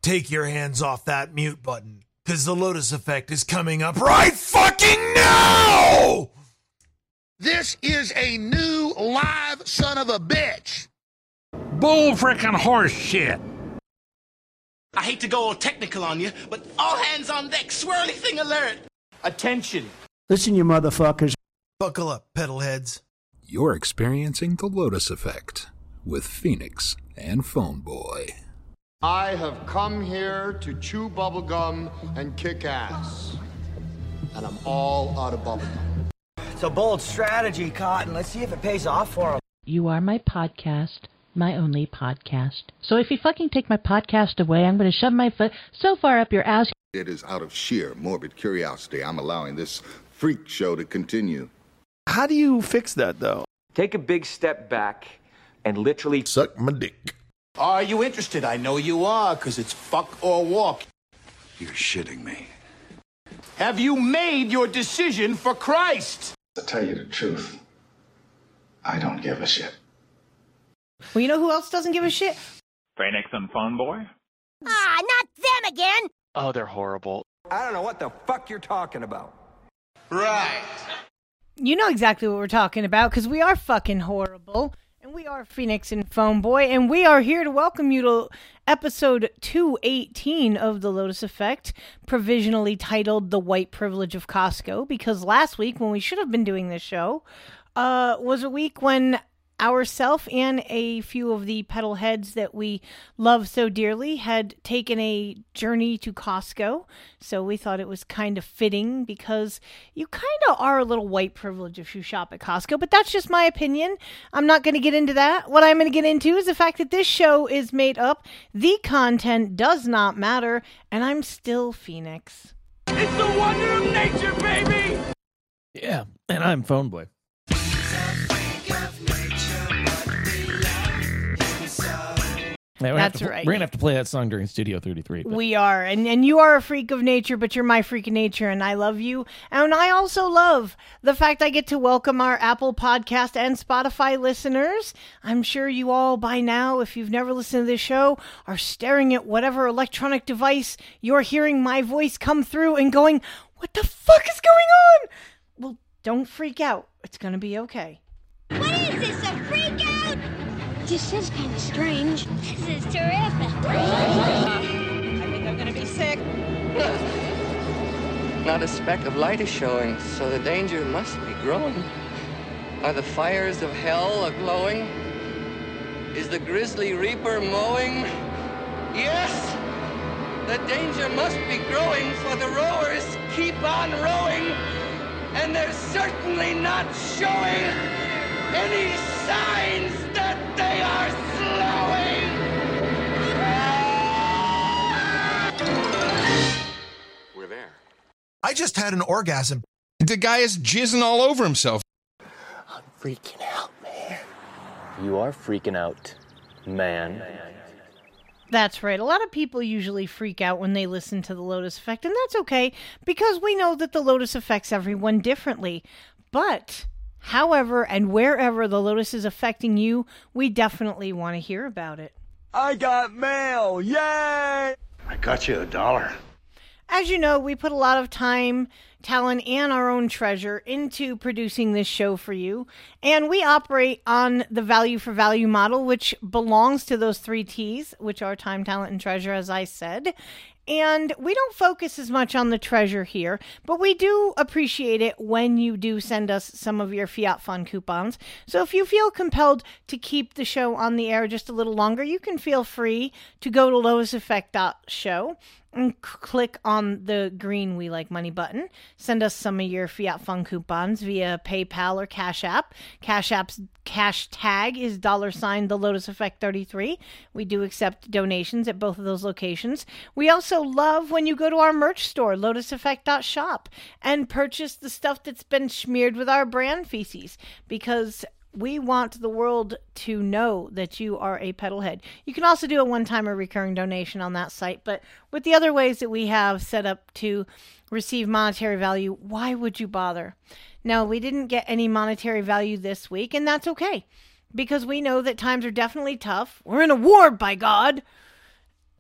take your hands off that mute button, because the Lotus Effect is coming up right fucking now! This is a new live son of a bitch. Bull frickin' horse shit. I hate to go all technical on you, but all hands on deck, swirly thing alert. Attention. Listen, you motherfuckers. Buckle up, pedalheads. You're experiencing the Lotus Effect with Phoenix and Phone Boy. I have come here to chew bubblegum and kick ass. And I'm all out of bubblegum. It's a bold strategy, Cotton. Let's see if it pays off for him. You are my podcast, my only podcast. So if you fucking take my podcast away, I'm going to shove my foot so far up your ass. It is out of sheer morbid curiosity I'm allowing this freak show to continue. How do you fix that, though? Take a big step back and literally Suck my dick. Are you interested? I know you are, because it's fuck or walk. You're shitting me. Have you made your decision for Christ? To tell you the truth, I don't give a shit. Well, you know who else doesn't give a shit? Phoenix and Phone Boy? Ah, not them again! Oh, they're horrible. I don't know what the fuck you're talking about. Right. You know exactly what we're talking about, because we are fucking horrible. And we are Phoenix and Phone Boy, and we are here to welcome you to episode 218 of The Lotus Effect, provisionally titled The White Privilege of Costco, because last week, when we should have been doing this show, was a week when ourself and a few of the pedal heads that we love so dearly had taken a journey to Costco. So we thought it was kind of fitting, because you kind of are a little white privilege if you shop at Costco, but that's just my opinion. I'm not going to get into that. What I'm going to get into is the fact that this show is made up. The content does not matter, and I'm still Phoenix. It's the wonder of nature, baby! Yeah, and I'm Phone Boy. That's right. We're going to have to play that song during Studio 33. But. We are. And you are a freak of nature, but you're my freak of nature, and I love you. And I also love the fact I get to welcome our Apple Podcast and Spotify listeners. I'm sure you all by now, if you've never listened to this show, are staring at whatever electronic device you're hearing my voice come through and going, what the fuck is going on? Well, don't freak out. It's going to be okay. What is this, a freak out? This is kind of strange. This is terrific. I think I'm gonna be sick. Not a speck of light is showing, so the danger must be growing. Are the fires of hell a-glowing? Is the grisly reaper mowing? Yes! The danger must be growing, for the rowers keep on rowing, and they're certainly not showing any signs that they are slowing. We're there. I just had an orgasm. The guy is jizzing all over himself. I'm freaking out, man. You are freaking out, man. That's right. A lot of people usually freak out when they listen to the Lotus Effect, and that's okay, because we know that the Lotus affects everyone differently. But however and wherever the Lotus is affecting you, we definitely want to hear about it. I got mail! Yay! I got you $1. As you know, we put a lot of time, talent, and our own treasure into producing this show for you. And we operate on the value for value model, which belongs to those 3 T's, which are time, talent, and treasure, as I said. And we don't focus as much on the treasure here, but we do appreciate it when you do send us some of your Fiat Fun coupons. So if you feel compelled to keep the show on the air just a little longer, you can feel free to go to lotuseffect.show and click on the green We Like Money button. Send us some of your Fiat Fun coupons via PayPal or Cash App. Cash App's cash tag is $the Lotus Effect 33. We do accept donations at both of those locations. We also love when you go to our merch store, lotuseffect.shop, and purchase the stuff that's been smeared with our brand feces, because we want the world to know that you are a pedalhead. You can also do a one-time or recurring donation on that site, but with the other ways that we have set up to receive monetary value, why would you bother? Now, we didn't get any monetary value this week, and that's okay, because we know that times are definitely tough. We're in a war, by God.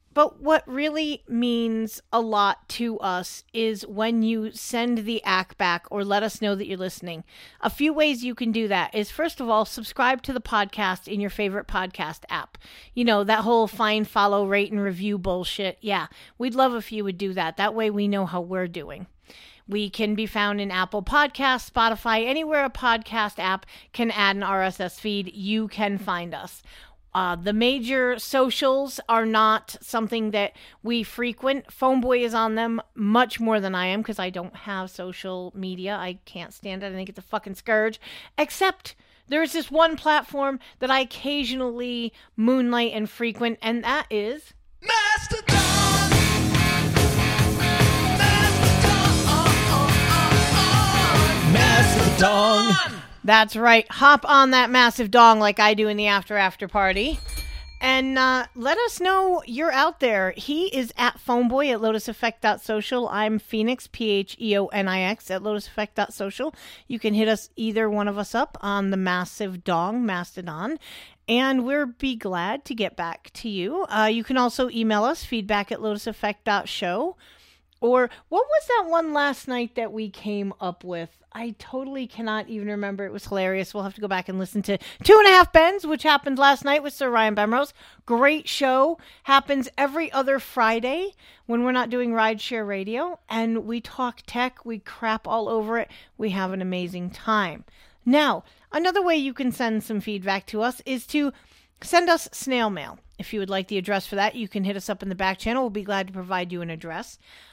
But what really means a lot to us is when you send the act back or let us know that you're listening. A few ways you can do that is, first of all, subscribe to the podcast in your favorite podcast app. You know, that whole find, follow, rate, and review bullshit. Yeah, we'd love if you would do that. That way we know how we're doing. We can be found in Apple Podcasts, Spotify, anywhere a podcast app can add an RSS feed, you can find us. The major socials are not something that we frequent. Phoneboy is on them much more than I am because I don't have social media. I can't stand it. I think it's a fucking scourge. Except there's this one platform that I occasionally moonlight and frequent, and that is Mastodon. Mastodon. That's right. Hop on that massive dong like I do in the after party. And let us know you're out there. He is at Phoneboy at lotuseffect.social. I'm Phoenix, Pheonix, at lotuseffect.social. You can hit us, either one of us, up on the massive dong, Mastodon. And we'll be glad to get back to you. You can also email us, feedback at lotuseffect.show. Or what was that one last night that we came up with? I totally cannot even remember. It was hilarious. We'll have to go back and listen to 2.5 Bends, which happened last night with Sir Ryan Bemrose. Great show. Happens every other Friday when we're not doing Rideshare Radio. And we talk tech. We crap all over it. We have an amazing time. Now, another way you can send some feedback to us is to send us snail mail. If you would like the address for that, you can hit us up in the back channel. We'll be glad to provide you an address.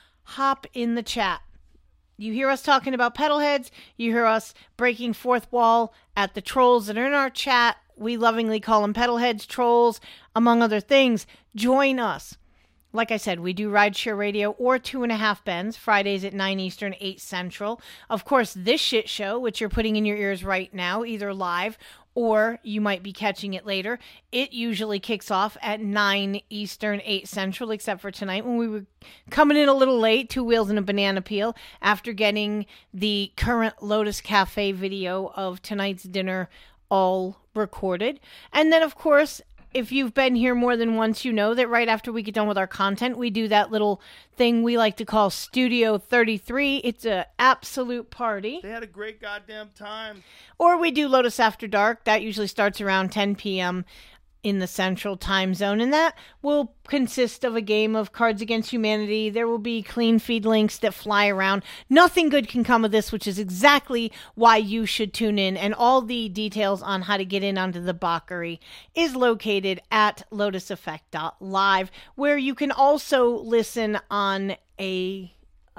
Hop in the chat. You hear us talking about pedal heads. You hear us breaking fourth wall at the trolls that are in our chat. We lovingly call them pedal heads, trolls, among other things. Join us. Like I said, we do Rideshare Radio or 2.5 Bends, Fridays at 9 Eastern, 8 Central. Of course, this shit show, which you're putting in your ears right now, either live or you might be catching it later. It usually kicks off at 9 Eastern, 8 Central, except for tonight when we were coming in a little late, 2 wheels and a banana peel, after getting the current Lotus Cafe video of tonight's dinner all recorded. And then, of course, if you've been here more than once, you know that right after we get done with our content, we do that little thing we like to call Studio 33. It's an absolute party. They had a great goddamn time. Or we do Lotus After Dark. That usually starts around 10 p.m. in the Central Time Zone, and that will consist of a game of Cards Against Humanity. There will be clean feed links that fly around. Nothing good can come of this, which is exactly why you should tune in, and all the details on how to get in onto the Bakari is located at lotuseffect.live, where you can also listen on a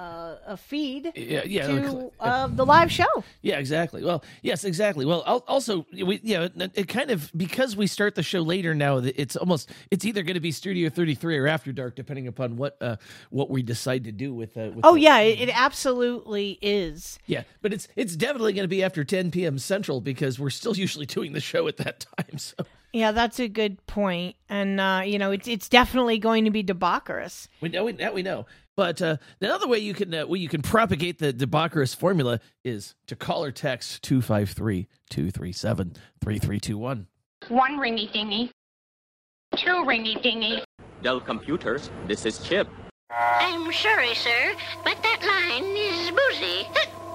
feed to the live show. Yeah, exactly. Well, yes, exactly. Well, also, it kind of, because we start the show later now, it's either going to be Studio 33 or After Dark, depending upon what we decide to do with it absolutely is. Yeah, but it's definitely going to be after 10 p.m. Central, because we're still usually doing the show at that time. So yeah, that's a good point. And it's definitely going to be debaucherous. We know. But another way you can propagate the debaucherous formula is to call or text 253-237-3321. 1 ringy dingy. 2 ringy dingy. Dell Computers, this is Chip. I'm sorry, sir, but that line is boozy.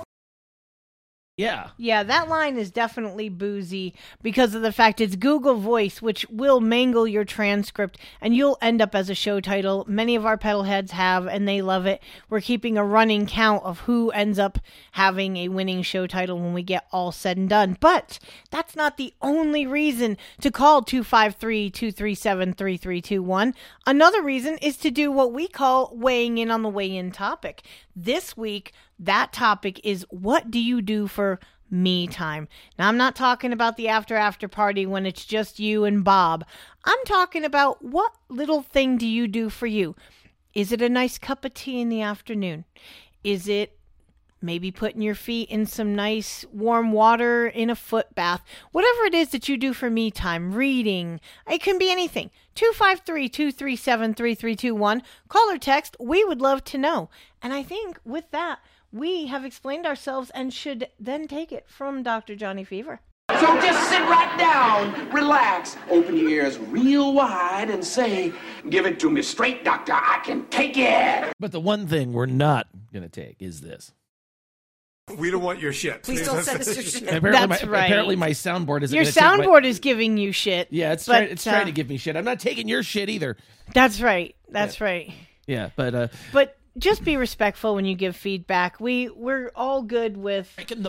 Yeah. Yeah, that line is definitely boozy because of the fact it's Google Voice, which will mangle your transcript, and you'll end up as a show title. Many of our pedal heads have, and they love it. We're keeping a running count of who ends up having a winning show title when we get all said and done. But that's not the only reason to call 253-237-3321. Another reason is to do what we call weighing in on the weigh-in topic. This week, that topic is, what do you do for me time? Now, I'm not talking about the after party when it's just you and Bob. I'm talking about, what little thing do you do for you? Is it a nice cup of tea in the afternoon? Is it maybe putting your feet in some nice warm water in a foot bath? Whatever it is that you do for me time, reading, it can be anything. 253-237-3321. Call or text. We would love to know. And I think with that, we have explained ourselves and should then take it from Dr. Johnny Fever. So just sit right down, relax, open your ears real wide and say, give it to me straight, doctor, I can take it. But the one thing we're not going to take is this. We don't want your shit. Please don't send us your shit. Apparently my soundboard isn't Your gonna take soundboard is giving you shit. Yeah, it's trying to give me shit. I'm not taking your shit either. That's right. That's right. Yeah, but just be respectful when you give feedback. We're all good with breaking the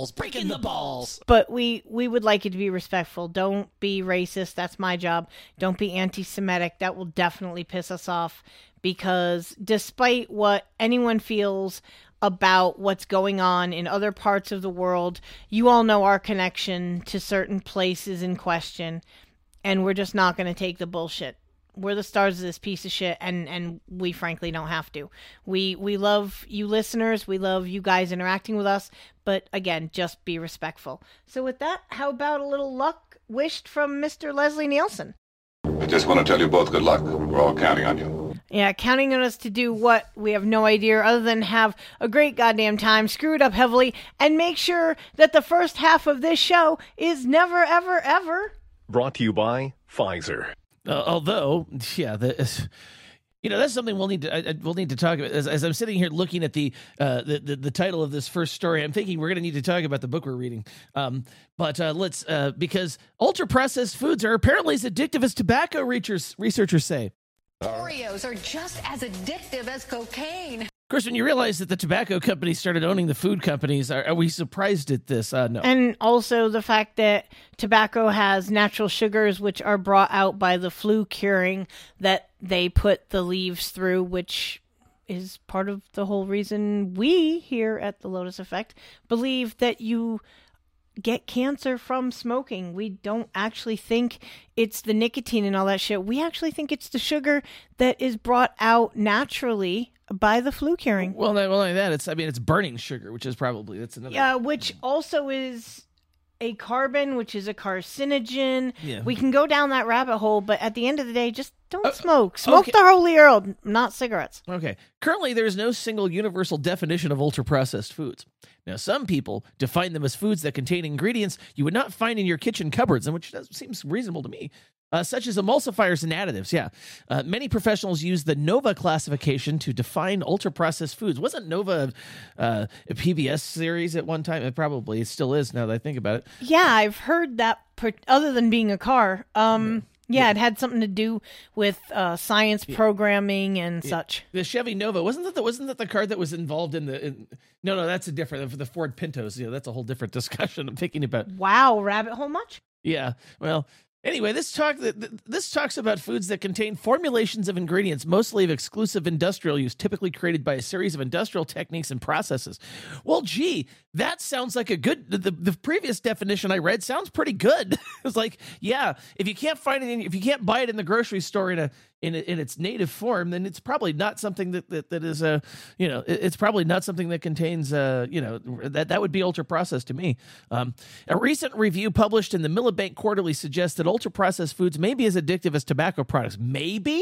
balls. But we would like you to be respectful. Don't be racist. That's my job. Don't be anti-Semitic. That will definitely piss us off, because despite what anyone feels about what's going on in other parts of the world, you all know our connection to certain places in question, and we're just not going to take the bullshit. We're the stars of this piece of shit, and we frankly don't have to. We love you listeners. We love you guys interacting with us. But again, just be respectful. So with that, how about a little luck wished from Mr. Leslie Nielsen? I just want to tell you both good luck. We're all counting on you. Yeah, counting on us to do what? We have no idea, other than have a great goddamn time, screw it up heavily, and make sure that the first half of this show is never, ever, ever brought to you by Pfizer. Although, yeah, that's something we'll need to talk about. As I'm sitting here looking at the title of this first story, I'm thinking we're going to need to talk about the book we're reading. But let's because ultra processed foods are apparently as addictive as tobacco. Researchers say Oreos are just as addictive as cocaine. Of course, when you realize that the tobacco companies started owning the food companies, are we surprised at this? No. And also the fact that tobacco has natural sugars, which are brought out by the flue curing that they put the leaves through, which is part of the whole reason we here at the Lotus Effect believe that you get cancer from smoking. We don't actually think it's the nicotine and all that shit. We actually think it's the sugar that is brought out naturally by the flue curing. Well, not only that, it's burning sugar, which is probably, that's another. Yeah, which also is a carbon, which is a carcinogen. Yeah. We can go down that rabbit hole, but at the end of the day, just don't smoke. Smoke the holy herb, not cigarettes. Okay. Currently, there is no single universal definition of ultra-processed foods. Now, some people define them as foods that contain ingredients you would not find in your kitchen cupboards, and which seems reasonable to me, such as emulsifiers and additives. Yeah. Many professionals use the NOVA classification to define ultra-processed foods. Wasn't NOVA a PBS series at one time? It still is now that I think about it. Yeah, I've heard that, other than being a car. Yeah, it had something to do with science programming and such. The Chevy Nova, wasn't that the car that was involved in No, that's a different, the Ford Pintos. Yeah, that's a whole different discussion I'm thinking about. Wow, rabbit hole much? Yeah, well, anyway, this talks about foods that contain formulations of ingredients, mostly of exclusive industrial use, typically created by a series of industrial techniques and processes. Well, gee, that sounds like a good. The previous definition I read sounds pretty good. It's like, yeah, if you can't find it, if you can't buy it in the grocery store in its native form, then it's probably not something that is it's probably not something that contains that would be ultra processed to me. A recent review published in the Miliband Quarterly suggests that ultra processed foods may be as addictive as tobacco products. Maybe.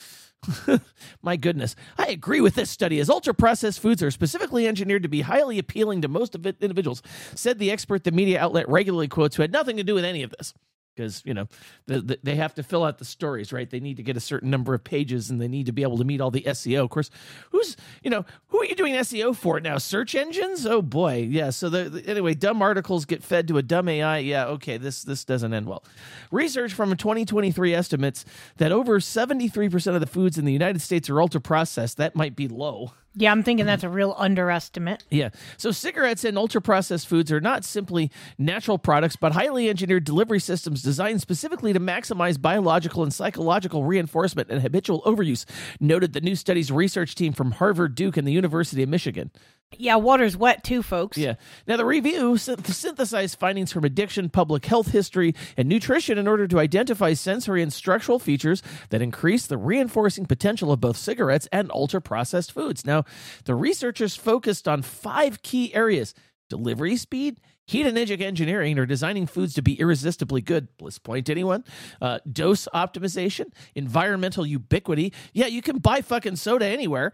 My goodness. I agree with this study, as ultra-processed foods are specifically engineered to be highly appealing to most of individuals, said the expert the media outlet regularly quotes, who had nothing to do with any of this. Because, they have to fill out the stories, right? They need to get a certain number of pages, and they need to be able to meet all the SEO. Of course, who are you doing SEO for now? Search engines? Oh, boy. Yeah, so anyway, dumb articles get fed to a dumb AI. Yeah, okay, this doesn't end well. Research from 2023 estimates that over 73% of the foods in the United States are ultra-processed. That might be low. Yeah, I'm thinking that's a real underestimate. Yeah. So cigarettes and ultra-processed foods are not simply natural products, but highly engineered delivery systems designed specifically to maximize biological and psychological reinforcement and habitual overuse, noted the new study's research team from Harvard, Duke, and the University of Michigan. Yeah, water's wet too, folks. Yeah. Now, the review synthesized findings from addiction, public health history, and nutrition in order to identify sensory and structural features that increase the reinforcing potential of both cigarettes and ultra-processed foods. Now, the researchers focused on 5 key areas: delivery speed, hedonic engineering, or designing foods to be irresistibly good. Bliss point, anyone? Dose optimization, environmental ubiquity. Yeah, you can buy fucking soda anywhere.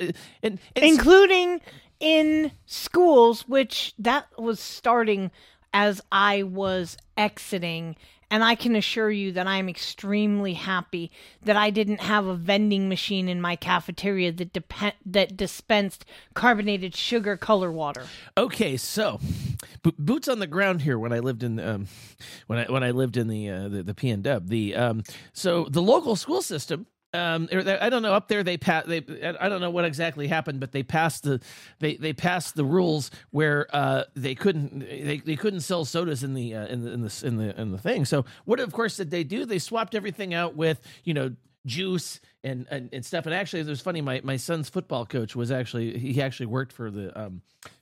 Including in schools, which that was starting as I was exiting. And I can assure you that I'm extremely happy that I didn't have a vending machine in my cafeteria that dispensed carbonated sugar color water. Okay, so boots on the ground here. When I lived in when I lived in the PNW, so the local school system. I don't know. Up there, I don't know what exactly happened, but they passed the rules where they couldn't sell sodas in the thing. So what, of course, did they do? They swapped everything out with juice and stuff. And actually, it was funny. My son's football coach he actually worked for the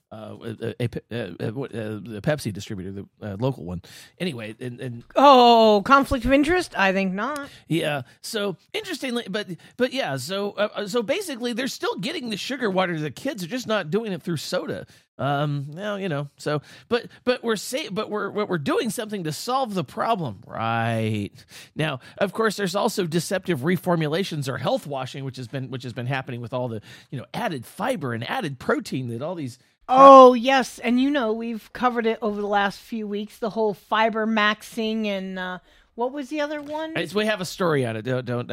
Pepsi distributor, the local one. Anyway, and conflict of interest? I think not. Yeah. So interestingly, but yeah. So basically, they're still getting the sugar water to the kids. They're just not doing it through soda. Now So, but we're doing something to solve the problem, right? Now, of course, there's also deceptive reformulations or health washing, which has been happening with all the added fiber and added protein that all these. Oh, yes. And we've covered it over the last few weeks, the whole fiber maxing and what was the other one? We have a story on it.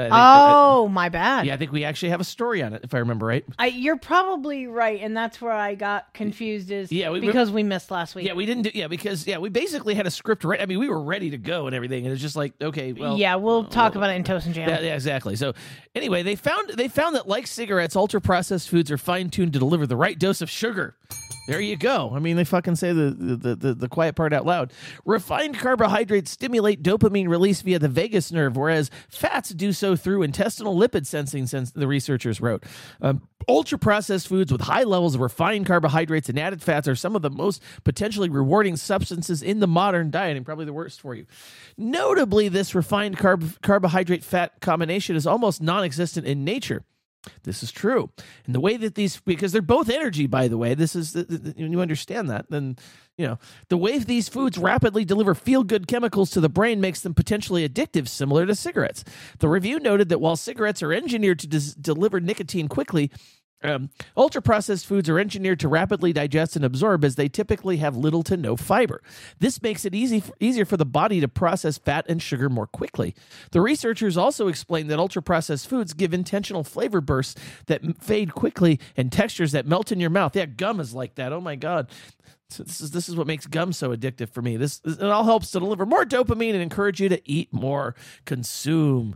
My bad. Yeah, I think we actually have a story on it, if I remember right. You're probably right, and that's where I got confused because we missed last week. Yeah, we didn't do because we basically had a script right. I mean, we were ready to go and everything, and it's just like, okay, well. Yeah, we'll talk about it in Toast and Jam. Yeah, exactly. So anyway, they found that like cigarettes, ultra-processed foods are fine-tuned to deliver the right dose of sugar. There you go. I mean, they fucking say the quiet part out loud. Refined carbohydrates stimulate dopamine release via the vagus nerve, whereas fats do so through intestinal lipid sensing, the researchers wrote. Ultra-processed foods with high levels of refined carbohydrates and added fats are some of the most potentially rewarding substances in the modern diet, and probably the worst for you. Notably, this refined carbohydrate-fat combination is almost non-existent in nature. This is true. And the way that because they're both energy, by the way, when you understand that, then, the way these foods rapidly deliver feel-good chemicals to the brain makes them potentially addictive, similar to cigarettes. The review noted that while cigarettes are engineered to deliver nicotine quickly, ultra-processed foods are engineered to rapidly digest and absorb, as they typically have little to no fiber. This makes it easier for the body to process fat and sugar more quickly. The researchers also explained that ultra-processed foods give intentional flavor bursts that fade quickly and textures that melt in your mouth. Yeah, gum is like that. Oh my God. So this is what makes gum so addictive for me. It all helps to deliver more dopamine and encourage you to eat more, consume.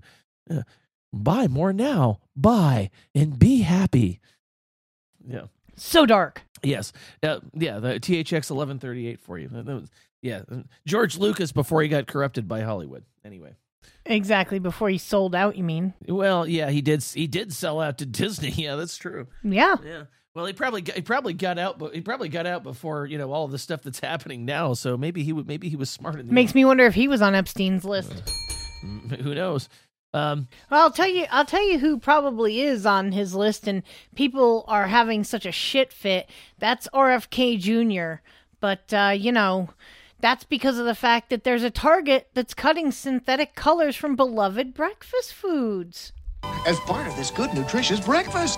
Buy more now. Buy and be happy. Yeah. So dark. Yes. The THX 1138 for you. George Lucas before he got corrupted by Hollywood. Anyway. Exactly, before he sold out, you mean? Well, yeah, he did sell out to Disney. Yeah, that's true. Yeah. Yeah. Well, he probably got out, but he probably got out before all the stuff that's happening now. So maybe he was smart in the Makes me wonder if he was on Epstein's list. Who knows? Well, I'll tell you who probably is on his list, and people are having such a shit fit. That's RFK Jr. But that's because of the fact that there's a Target that's cutting synthetic colors from beloved breakfast foods as part of this good, nutritious breakfast.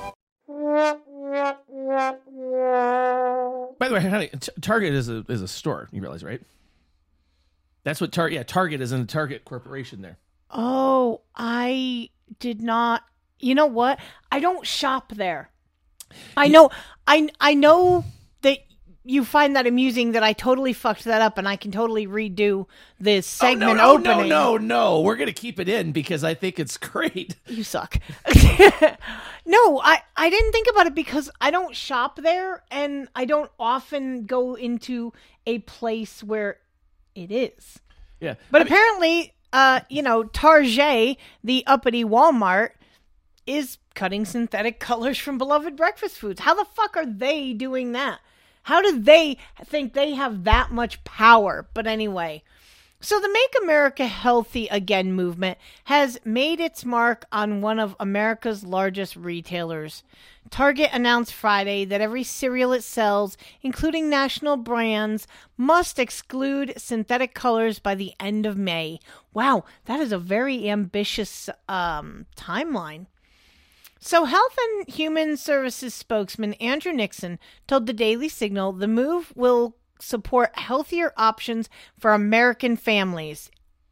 By the way, honey, Target is a store. You realize, right? That's what Target. Yeah, Target is in the Target Corporation there. Oh, I did not. You know what? I don't shop there. I know that you find that amusing that I totally fucked that up, and I can totally redo this segment opening. No. We're going to keep it in because I think it's great. You suck. No, I didn't think about it because I don't shop there, and I don't often go into a place where it is. Yeah. But apparently, Target, the uppity Walmart, is cutting synthetic colors from beloved breakfast foods. How the fuck are they doing that? How do they think they have that much power? But anyway, so the Make America Healthy Again movement has made its mark on one of America's largest retailers. Target announced Friday that every cereal it sells, including national brands, must exclude synthetic colors by the end of May. Wow, that is a very ambitious timeline. So Health and Human Services spokesman Andrew Nixon told the Daily Signal the move will support healthier options for American families.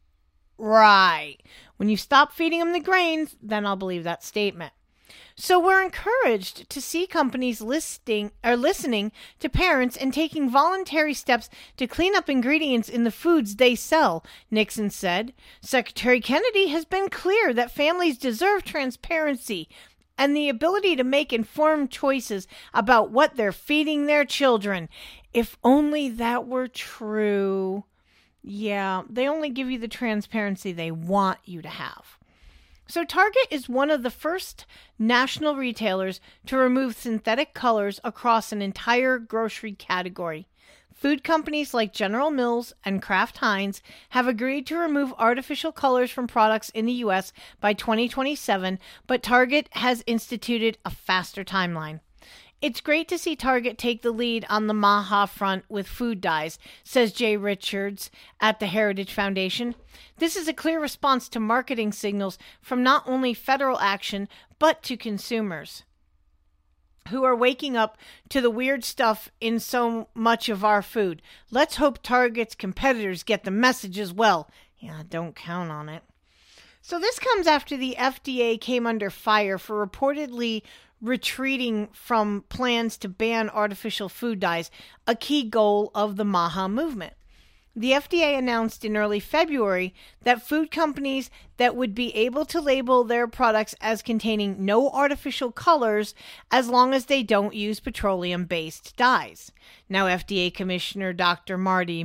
Right. When you stop feeding them the grains, then I'll believe that statement. So we're encouraged to see companies listening to parents and taking voluntary steps to clean up ingredients in the foods they sell, Nixon said. Secretary Kennedy has been clear that families deserve transparency and the ability to make informed choices about what they're feeding their children. If only that were true. Yeah, they only give you the transparency they want you to have. So Target is one of the first national retailers to remove synthetic colors across an entire grocery category. Food companies like General Mills and Kraft Heinz have agreed to remove artificial colors from products in the U.S. by 2027, but Target has instituted a faster timeline. It's great to see Target take the lead on the MAHA front with food dyes, says Jay Richards at the Heritage Foundation. This is a clear response to marketing signals from not only federal action, but to consumers who are waking up to the weird stuff in so much of our food. Let's hope Target's competitors get the message as well. Yeah, don't count on it. So this comes after the FDA came under fire for reportedly retreating from plans to ban artificial food dyes, a key goal of the MAHA movement. The FDA announced in early February that food companies that would be able to label their products as containing no artificial colors as long as they don't use petroleum-based dyes. Now, FDA Commissioner Dr. Marty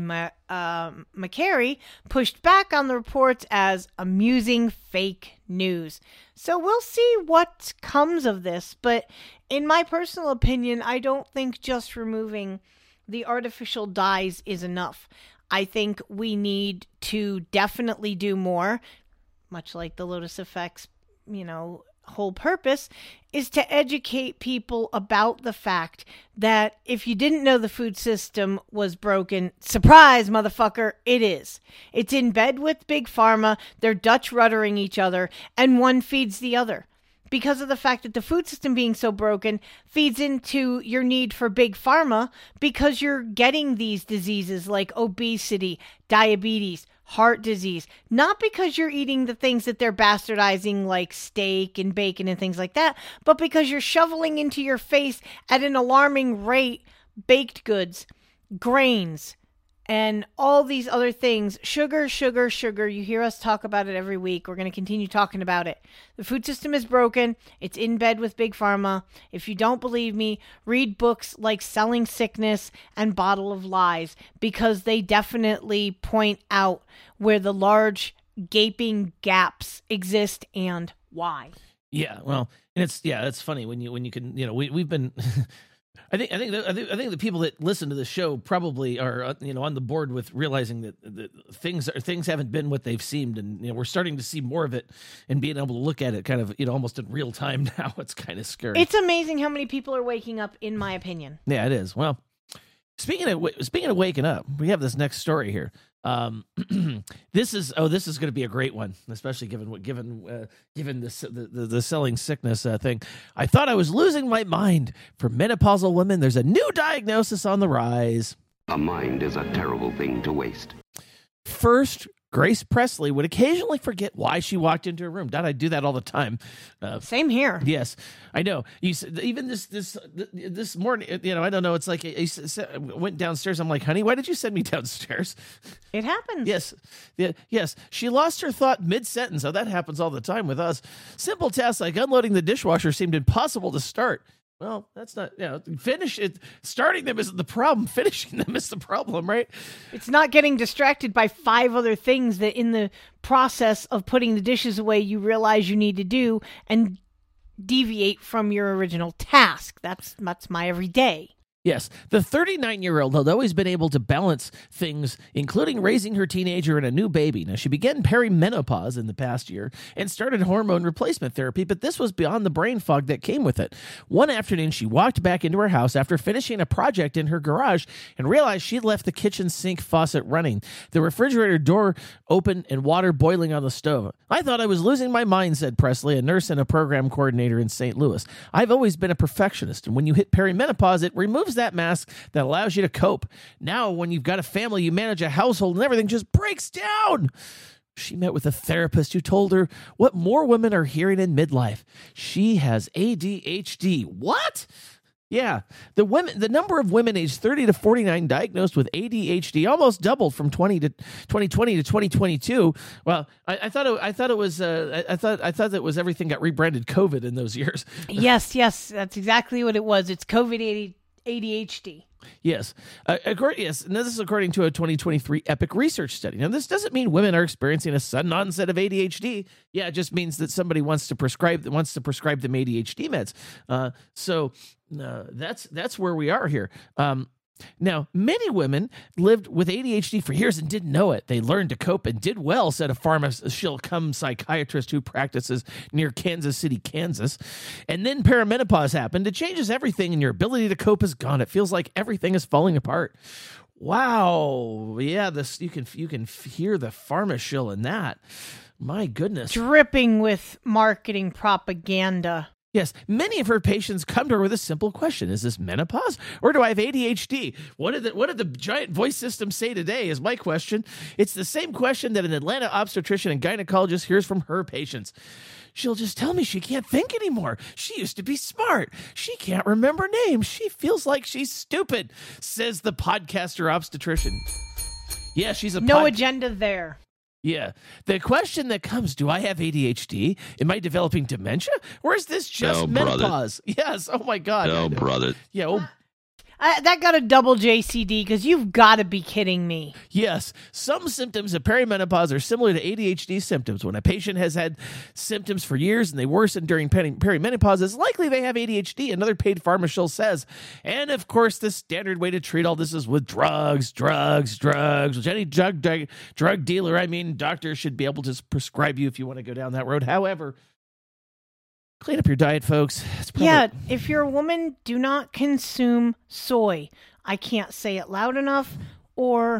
Makary pushed back on the reports as amusing fake news. So we'll see what comes of this, but in my personal opinion, I don't think just removing the artificial dyes is enough. I think we need to definitely do more, much like the Lotus Effect's, whole purpose is to educate people about the fact that if you didn't know the food system was broken, surprise, motherfucker, it is. It's in bed with Big Pharma, they're Dutch ruddering each other, and one feeds the other. Because of the fact that the food system being so broken feeds into your need for Big Pharma because you're getting these diseases like obesity, diabetes, heart disease, not because you're eating the things that they're bastardizing like steak and bacon and things like that, but because you're shoveling into your face at an alarming rate baked goods, grains, and all these other things. Sugar, sugar, sugar. You hear us talk about it every week. We're going to continue talking about it. The food system is broken. It's in bed with Big Pharma. If you don't believe me, read books like Selling Sickness and Bottle of Lies, because they definitely point out where the large gaping gaps exist and why. Yeah, well, and it's funny when you can, we've been I think the people that listen to the show probably are on the board with realizing that things haven't been what they've seemed, and we're starting to see more of it and being able to look at it kind of almost in real time now. It's kind of scary. It's amazing how many people are waking up, in my opinion. Yeah, it is. Well, speaking of waking up, we have this next story here. This is going to be a great one, especially given the selling sickness thing. I thought I was losing my mind. For menopausal women, there's a new diagnosis on the rise. A mind is a terrible thing to waste. First, Grace Presley would occasionally forget why she walked into a room. I do that all the time. Same here. Yes, I know. Even this morning, I don't know. It's like I went downstairs. I'm like, honey, why did you send me downstairs? It happens. Yes. She lost her thought mid-sentence. Oh, that happens all the time with us. Simple tasks like unloading the dishwasher seemed impossible to start. Well, that's not, finish it. Starting them isn't the problem. Finishing them is the problem, right? It's not getting distracted by 5 other things that in the process of putting the dishes away, you realize you need to do and deviate from your original task. That's my everyday. Yes, the 39-year-old had always been able to balance things, including raising her teenager and a new baby. Now, she began perimenopause in the past year and started hormone replacement therapy, but this was beyond the brain fog that came with it. One afternoon, she walked back into her house after finishing a project in her garage and realized she'd left the kitchen sink faucet running, the refrigerator door open, and water boiling on the stove. I thought I was losing my mind, said Presley, a nurse and a program coordinator in St. Louis. I've always been a perfectionist, and when you hit perimenopause, it removes that mask that allows you to cope. Now, when you've got a family, you manage a household, and everything just breaks down. She met with a therapist who told her what more women are hearing in midlife. She has ADHD. What? Yeah, the number of women aged 30 to 49 diagnosed with ADHD almost doubled from 2020 to 2022. Well, I thought it was everything got rebranded COVID in those years. Yes, that's exactly what it was. It's COVID ADHD. Yes. Yes. And this is according to a 2023 EPIC research study. Now, this doesn't mean women are experiencing a sudden onset of ADHD. Yeah, it just means that somebody wants to prescribe them ADHD meds. That's where we are here. Now, many women lived with ADHD for years and didn't know it. They learned to cope and did well, said a pharmacist-cum psychiatrist who practices near Kansas City, Kansas. And then perimenopause happened. It changes everything, and your ability to cope is gone. It feels like everything is falling apart. Wow. Yeah, you can hear the pharma-shill in that. My goodness. Dripping with marketing propaganda. Yes, many of her patients come to her with a simple question. Is this menopause or do I have ADHD? What did the giant voice system say today is my question. It's the same question that an Atlanta obstetrician and gynecologist hears from her patients. She'll just tell me she can't think anymore. She used to be smart. She can't remember names. She feels like she's stupid, says the podcaster obstetrician. Yeah, she's a no agenda there. Yeah. The question that comes, do I have ADHD? Am I developing dementia? Or is this just menopause? Brother. Yes. Oh, my God. Oh, brother. Yeah. That got a double JCD because you've got to be kidding me. Yes. Some symptoms of perimenopause are similar to ADHD symptoms. When a patient has had symptoms for years and they worsen during perimenopause, it's likely they have ADHD, another paid pharmacist says. And, of course, the standard way to treat all this is with drugs. Which any drug dealer, doctor should be able to prescribe you if you want to go down that road. However, clean up your diet, folks. Yeah, if you're a woman, do not consume soy. I can't say it loud enough or,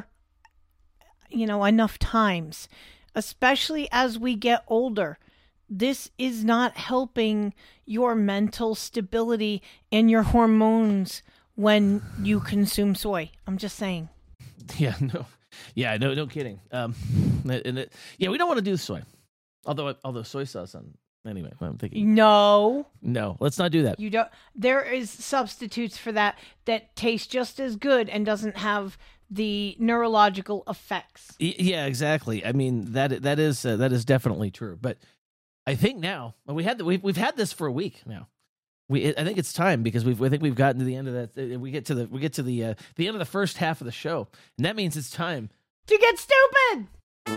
enough times. Especially as we get older. This is not helping your mental stability and your hormones when you consume soy. I'm just saying. Yeah, no. Yeah, no kidding. We don't want to do soy. Although soy sauce on... Anyway, I'm thinking. No, let's not do that. You don't. There is substitutes for that taste just as good and doesn't have the neurological effects. Yeah, exactly. That is definitely true. But I think now we've had this for a week now. I think it's time because I think we've gotten to the end of that. We get to the end of the first half of the show, and that means it's time to get stupid.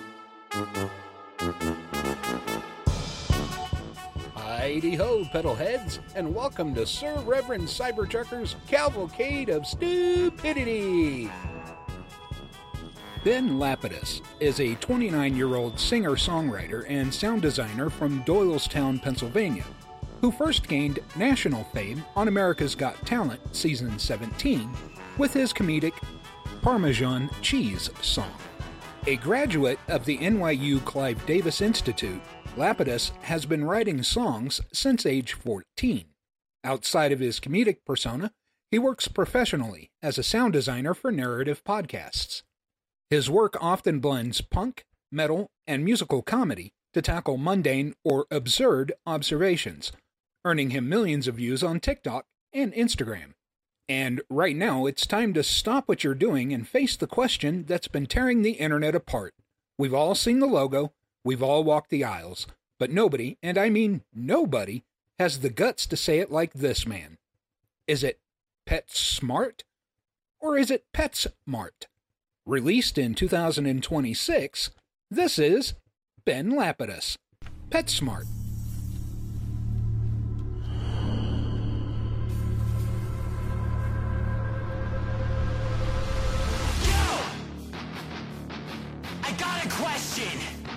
Heidi-ho, pedalheads, and welcome to Sir Reverend Cybertrucker's Cavalcade of Stupidity! Ben Lapidus is a 29-year-old singer-songwriter and sound designer from Doylestown, Pennsylvania, who first gained national fame on America's Got Talent Season 17 with his comedic Parmesan Cheese song. A graduate of the NYU Clive Davis Institute, Lapidus has been writing songs since age 14. Outside of his comedic persona, he works professionally as a sound designer for narrative podcasts. His work often blends punk, metal, and musical comedy to tackle mundane or absurd observations, earning him millions of views on TikTok and Instagram. And right now, it's time to stop what you're doing and face the question that's been tearing the internet apart. We've all seen the logo, we've all walked the aisles, but nobody, and I mean nobody, has the guts to say it like this man. Is it PetSmart? Or is it PetSmart? Released in 2026, this is Ben Lapidus, PetSmart. I got a question.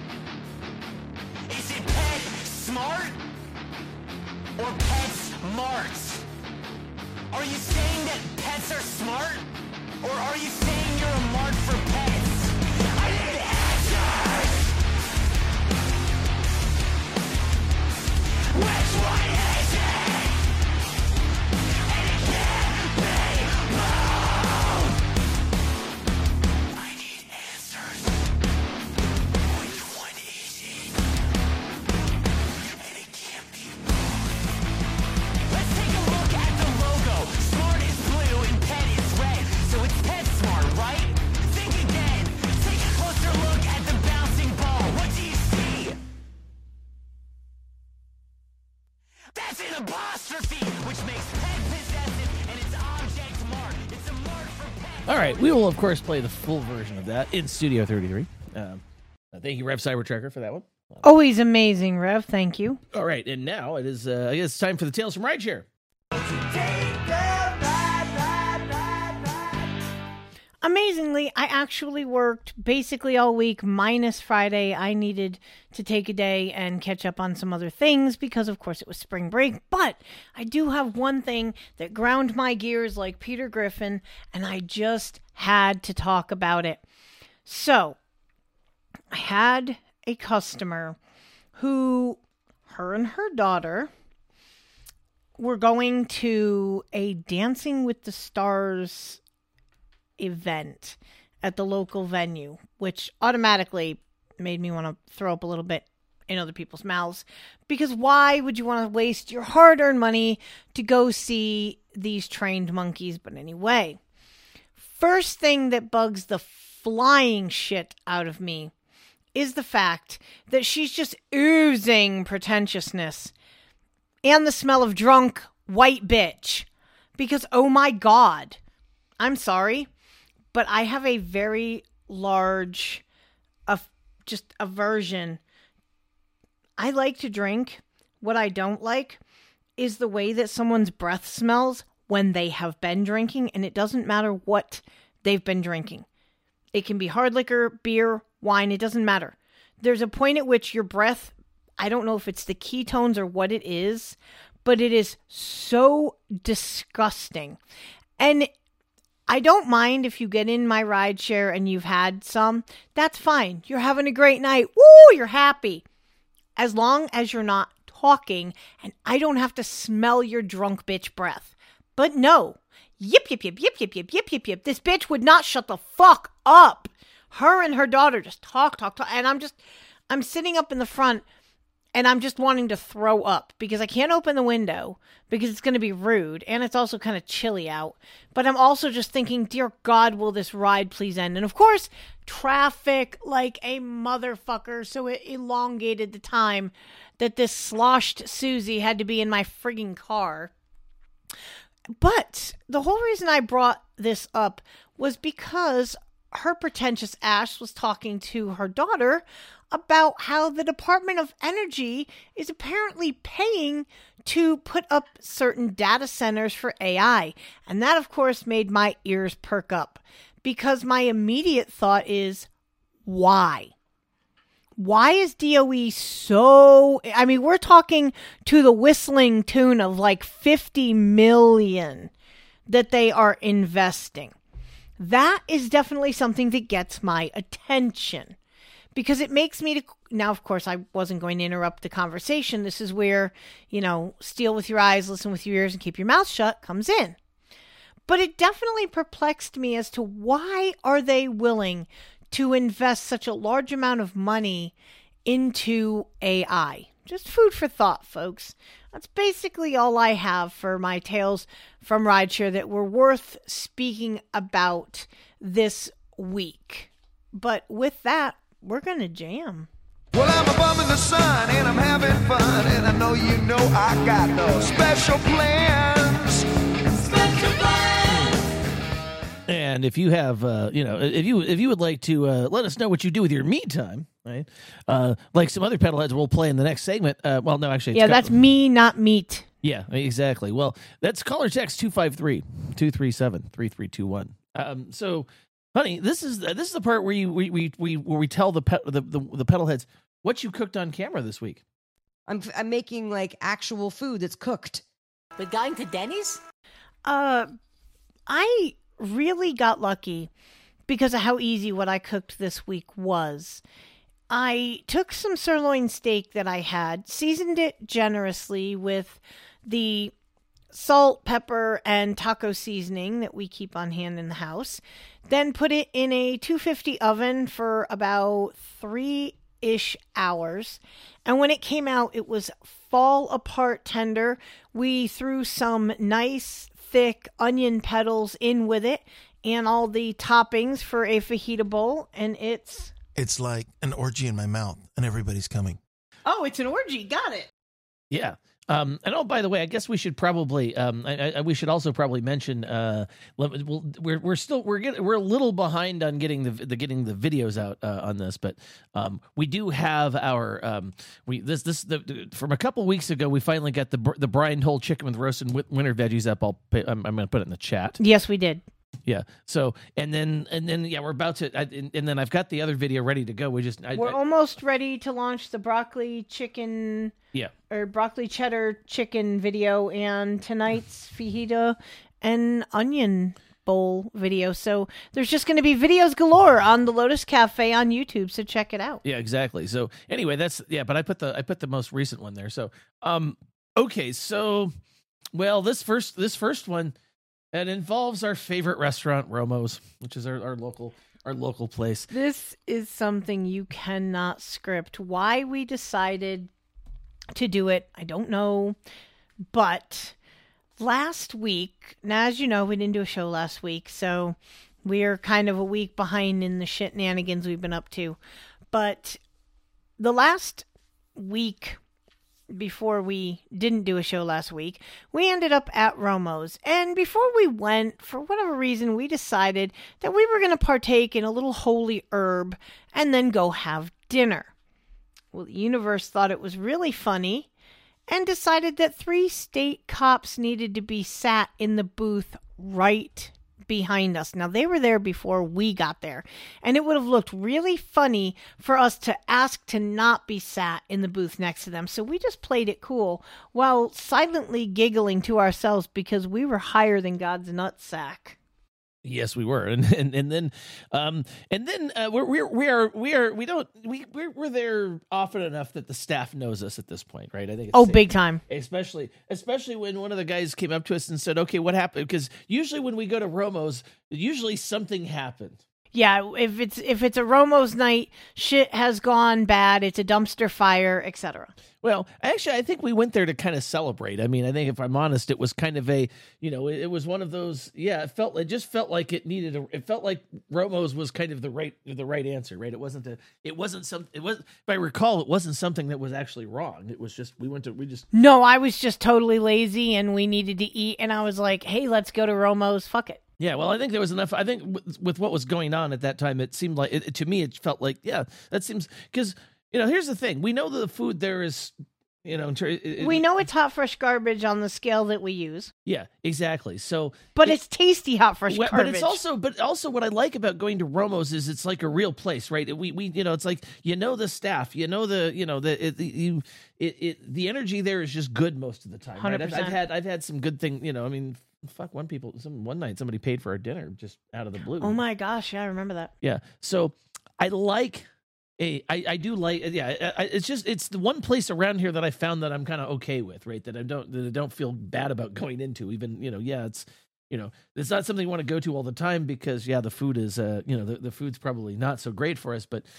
Is it PetSmart or PetSmart? Are you saying that pets are smart, or are you saying you're a mart for pets? I need answers. Which one is it? And it can't be That's an apostrophe, which makes pet possessive and its object mark. It's a mark for pet. All right, we will, of course, play the full version of that in Studio 33. Thank you, Rev Cybertrucker, for that one. Always amazing, Rev. Thank you. All right, and now it is, I guess, time for the Tales from Rideshare. Amazingly, I actually worked basically all week, minus Friday. I needed to take a day and catch up on some other things because, of course, it was spring break. But I do have one thing that ground my gears like Peter Griffin, and I just had to talk about it. So, I had a customer who, her and her daughter, were going to a Dancing with the Stars event at the local venue, which automatically made me want to throw up a little bit in other people's mouths, because why would you want to waste your hard-earned money to go see these trained monkeys? But anyway, first thing that bugs the flying shit out of me is the fact that she's just oozing pretentiousness and the smell of drunk white bitch, because oh my God, I'm sorry, but I have a very large just aversion. I like to drink. What I don't like is the way that someone's breath smells when they have been drinking, and it doesn't matter what they've been drinking. It can be hard liquor, beer, wine, it doesn't matter. There's a point at which your breath, I don't know if it's the ketones or what it is, but it is so disgusting. And I don't mind if you get in my ride share and you've had some. That's fine. You're having a great night. Woo, you're happy. As long as you're not talking and I don't have to smell your drunk bitch breath. But no. Yip, yip, yip, yip, yip, yip, yip, yip, yip. This bitch would not shut the fuck up. Her and her daughter just talk. And I'm sitting up in the front and I'm just wanting to throw up because I can't open the window because it's going to be rude. And it's also kind of chilly out. But I'm also just thinking, dear God, will this ride please end? And of course, traffic like a motherfucker. So it elongated the time that this sloshed Susie had to be in my frigging car. But the whole reason I brought this up was because her pretentious ass was talking to her daughter about how the Department of Energy is apparently paying to put up certain data centers for AI. And that, of course, made my ears perk up because my immediate thought is, why? Why is DOE so... I mean, we're talking to the whistling tune of like $50 million that they are investing. That is definitely something that gets my attention because it makes me to... Now, of course, I wasn't going to interrupt the conversation. This is where, steal with your eyes, listen with your ears, and keep your mouth shut comes in. But it definitely perplexed me as to why are they willing to invest such a large amount of money into AI. Just food for thought, folks. That's basically all I have for my tales from Rideshare that were worth speaking about this week. But with that, we're going to jam. Well, I'm a bum in the sun and I'm having fun, and I know you know I got no special plans. Special plans. And if you have, if you would like to let us know what you do with your me time, right? Like some other pedalheads we'll play in the next segment. Well, no, actually, yeah, that's me, not meat. Yeah, exactly. Well, that's caller text 253-237-3321. So, honey, this is the part where we tell the pedalheads what you cooked on camera this week. I'm making like actual food that's cooked. But going to Denny's? I really got lucky because of how easy what I cooked this week was. I took some sirloin steak that I had, seasoned it generously with the salt, pepper, and taco seasoning that we keep on hand in the house. Then put it in a 250 oven for about 3-ish hours. And when it came out, it was fall apart tender. We threw some nice thick onion petals in with it and all the toppings for a fajita bowl. And it's like an orgy in my mouth and everybody's coming. Oh, it's an orgy. Got it. Yeah. And oh, by the way, I guess we should probably we should also probably mention we're a little behind on getting the videos out on this, but we do have our from a couple weeks ago we finally got the brined whole chicken with roasted winter veggies up. I'm going to put it in the chat. Yes, we did. Yeah. So and then we're about to and then I've got the other video ready to go. We're almost ready to launch the broccoli chicken. Yeah. Or broccoli cheddar chicken video and tonight's fajita and onion bowl video. So there's just going to be videos galore on the Lotus Cafe on YouTube. So check it out. Yeah, exactly. So anyway, but I put the most recent one there. So okay. So well, this first one. It involves our favorite restaurant, Romo's, which is our local place. This is something you cannot script. Why we decided to do it, I don't know. But last week, now as you know, we didn't do a show last week, so we're kind of a week behind in the shenanigans we've been up to. But the last week before we didn't do a show last week, we ended up at Romo's. And before we went, for whatever reason, we decided that we were going to partake in a little holy herb and then go have dinner. Well, the universe thought it was really funny and decided that 3 state cops needed to be sat in the booth right behind us. Now, they were there before we got there, and it would have looked really funny for us to ask to not be sat in the booth next to them. So we just played it cool while silently giggling to ourselves because we were higher than God's nutsack. Yes, we were, and then we're there often enough that the staff knows us at this point, right? I think it's safe. Big time. Especially when one of the guys came up to us and said, "Okay, what happened?" Because usually when we go to Romo's, usually something happened. Yeah, if it's a Romo's night, shit has gone bad. It's a dumpster fire, etc. Well, actually, I think we went there to kind of celebrate. I mean, I think if I'm honest, it was kind of a, it was one of those. Yeah, it just felt like it needed it felt like Romo's was kind of the right answer, right? If I recall, it wasn't something that was actually wrong. It was just No, I was just totally lazy and we needed to eat, and I was like, hey, let's go to Romo's. Fuck it. Yeah, well, I think there was enough. I think with what was going on at that time, it seemed like to me, it felt like, yeah, that seems because here's the thing: we know that the food there is, we know it's hot fresh garbage on the scale that we use. Yeah, exactly. So, but it's tasty hot fresh garbage. But also, what I like about going to Romo's is it's like a real place, right? We it's like the staff, the energy there is just good most of the time. 100%. Right? I've had some good thing. Fuck, one night somebody paid for our dinner just out of the blue. Oh my gosh, yeah, I remember that. Yeah, so I do like. It's the one place around here that I found that I'm kind of okay with, right? That I don't feel bad about going into. Even it's it's not something you want to go to all the time because the food is the food's probably not so great for us. But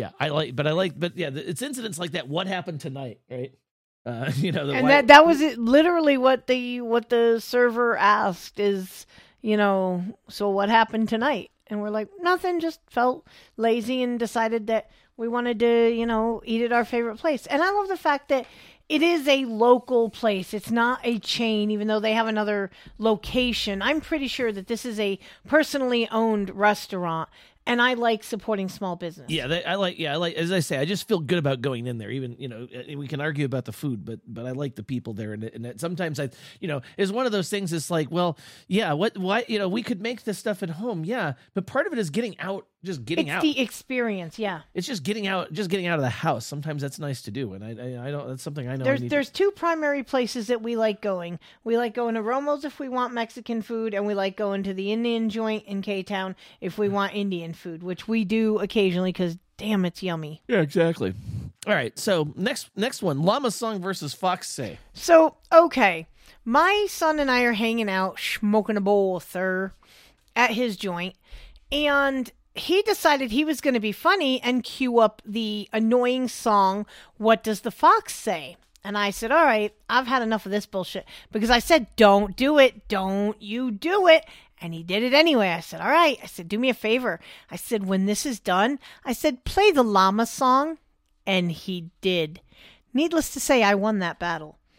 it's incidents like that. What happened tonight, right? That was it. Literally what the server asked is, so what happened tonight? And we're like, nothing, just felt lazy and decided that we wanted to, eat at our favorite place. And I love the fact that it is a local place. It's not a chain, even though they have another location. I'm pretty sure that this is a personally owned restaurant. And I like supporting small business. Yeah, I like, as I say, I just feel good about going in there. Even, we can argue about the food, but I like the people there. And sometimes it's one of those things. It's like, well, yeah, why, we could make this stuff at home. Yeah. But part of it is getting out, out. It's the experience. Yeah. It's just getting out of the house. Sometimes that's nice to do. And I don't, that's something I know. There's 2 primary places that we like going. We like going to Romo's if we want Mexican food, and we like going to the Indian joint in K-Town if we want Indian food, which we do occasionally because damn, it's yummy. Yeah, exactly. All right, so next one, Llama Song versus Fox Say. So, okay, my son and I are hanging out, smoking a bowl, sir, at his joint, and he decided he was going to be funny and cue up the annoying song, What Does the Fox Say? And I said, all right, I've had enough of this bullshit, because I said, don't do it, don't you do it. And he did it anyway. I said, all right. I said, do me a favor. I said, when this is done, I said, play the llama song. And he did. Needless to say, I won that battle.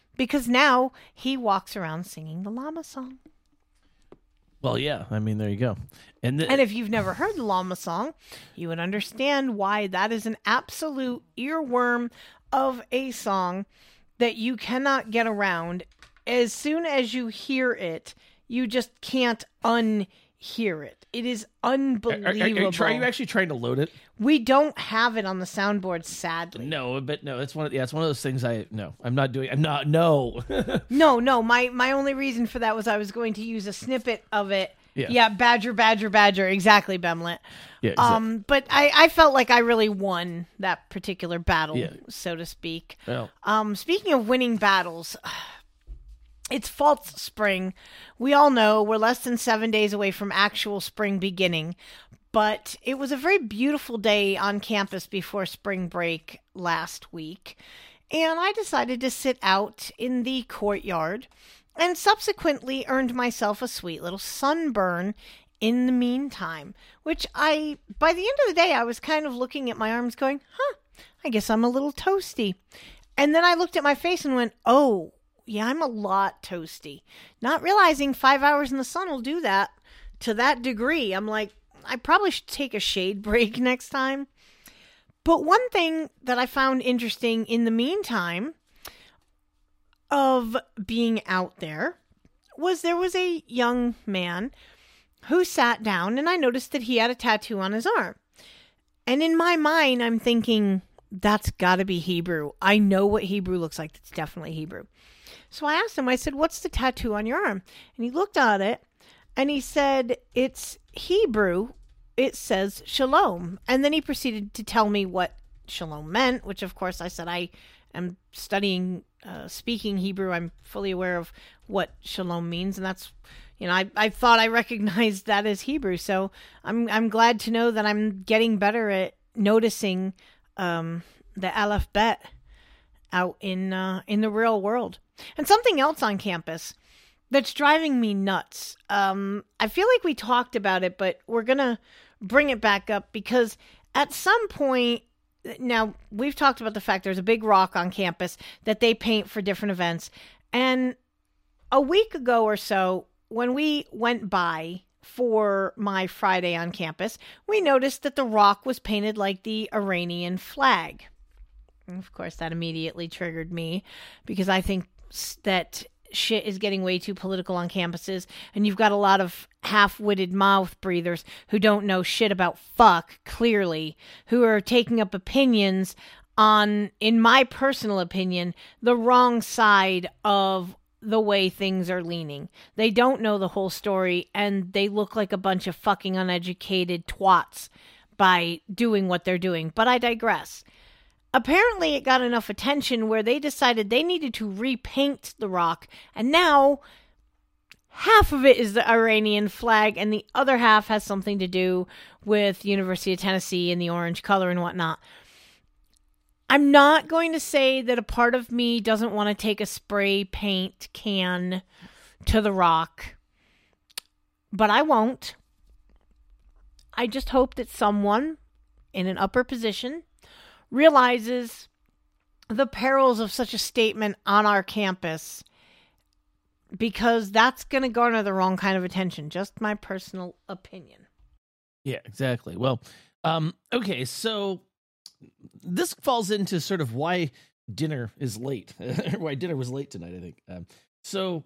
because now he walks around singing the llama song. Well, yeah. I mean, there you go. And if you've never heard the llama song, you would understand why that is an absolute earworm of a song that you cannot get around. As soon as you hear it, you just can't unhear it. It is unbelievable. Are you actually trying to load it? We don't have it on the soundboard, sadly. No, it's one of those things I'm not doing. No. No. My only reason for that was I was going to use a snippet of it. Yeah. Badger. Exactly, Bemlet. Yeah, exactly. But I felt like I really won that particular battle, so to speak. Well. Speaking of winning battles, it's false spring. We all know we're less than 7 days away from actual spring beginning, but it was a very beautiful day on campus before spring break last week, and I decided to sit out in the courtyard and subsequently earned myself a sweet little sunburn in the meantime, which by the end of the day, I was kind of looking at my arms going, I guess I'm a little toasty. And then I looked at my face and went, oh, yeah, I'm a lot toasty. Not realizing 5 hours in the sun will do that to that degree. I'm like, I probably should take a shade break next time. But one thing that I found interesting in the meantime of being out there was a young man who sat down, and I noticed that he had a tattoo on his arm. And in my mind, I'm thinking, that's got to be Hebrew. I know what Hebrew looks like. It's definitely Hebrew. So I asked him, I said, what's the tattoo on your arm? And he looked at it and he said, it's Hebrew. It says shalom. And then he proceeded to tell me what shalom meant, which of course I said, I am studying, speaking Hebrew. I'm fully aware of what shalom means. And that's, I thought I recognized that as Hebrew. So I'm glad to know that I'm getting better at noticing the Aleph Bet out in the real world. And something else on campus that's driving me nuts. I feel like we talked about it, but we're going to bring it back up because at some point, now we've talked about the fact there's a big rock on campus that they paint for different events. And a week ago or so, when we went by for my Friday on campus, we noticed that the rock was painted like the Iranian flag. And of course, that immediately triggered me because I think that shit is getting way too political on campuses, and you've got a lot of half-witted mouth breathers who don't know shit about fuck, clearly, who are taking up opinions on, in my personal opinion, the wrong side of the way things are leaning. They don't know the whole story, and they look like a bunch of fucking uneducated twats by doing what they're doing. But I digress. Apparently, it got enough attention where they decided they needed to repaint the rock, and now half of it is the Iranian flag, and the other half has something to do with University of Tennessee and the orange color and whatnot. I'm not going to say that a part of me doesn't want to take a spray paint can to the rock, but I won't. I just hope that someone in an upper position realizes the perils of such a statement on our campus, because that's going to garner the wrong kind of attention. Just my personal opinion. Yeah, exactly. Well, okay, so this falls into sort of why dinner is late. Why dinner was late tonight, I think.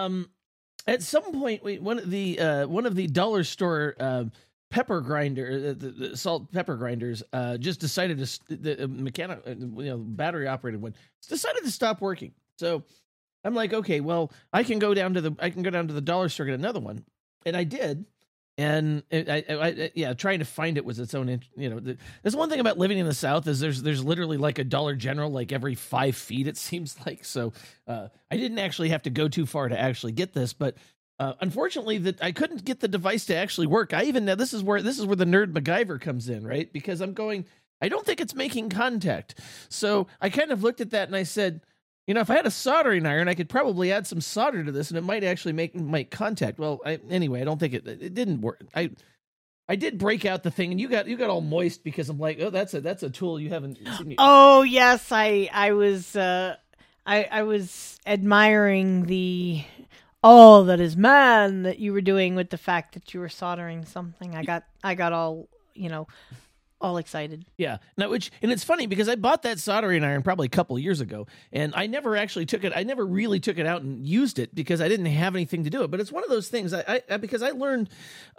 At some point, one of the dollar store pepper grinder, the salt pepper grinders, just decided the battery operated one decided to stop working. So I'm like, okay, well, I can go down to the dollar store, get another one, and I did. And trying to find it was its own, there's one thing about living in the South is there's literally like a Dollar General like every 5 feet, it seems like. So I didn't actually have to go too far to actually get this, but unfortunately that I couldn't get the device to actually work. This is where the nerd MacGyver comes in, right? Because I don't think it's making contact. So I kind of looked at that and I said, if I had a soldering iron, I could probably add some solder to this and it might actually make contact. Well, I don't think it didn't work. I did break out the thing and you got all moist because I'm like, oh, that's a tool you haven't seen. Oh yes, I I was admiring the all that is man that you were doing with the fact that you were soldering something. I got all, all excited. Yeah. Now, and it's funny because I bought that soldering iron probably a couple of years ago, and I never actually took it. I never really took it out and used it because I didn't have anything to do it. But it's one of those things. Because I learned,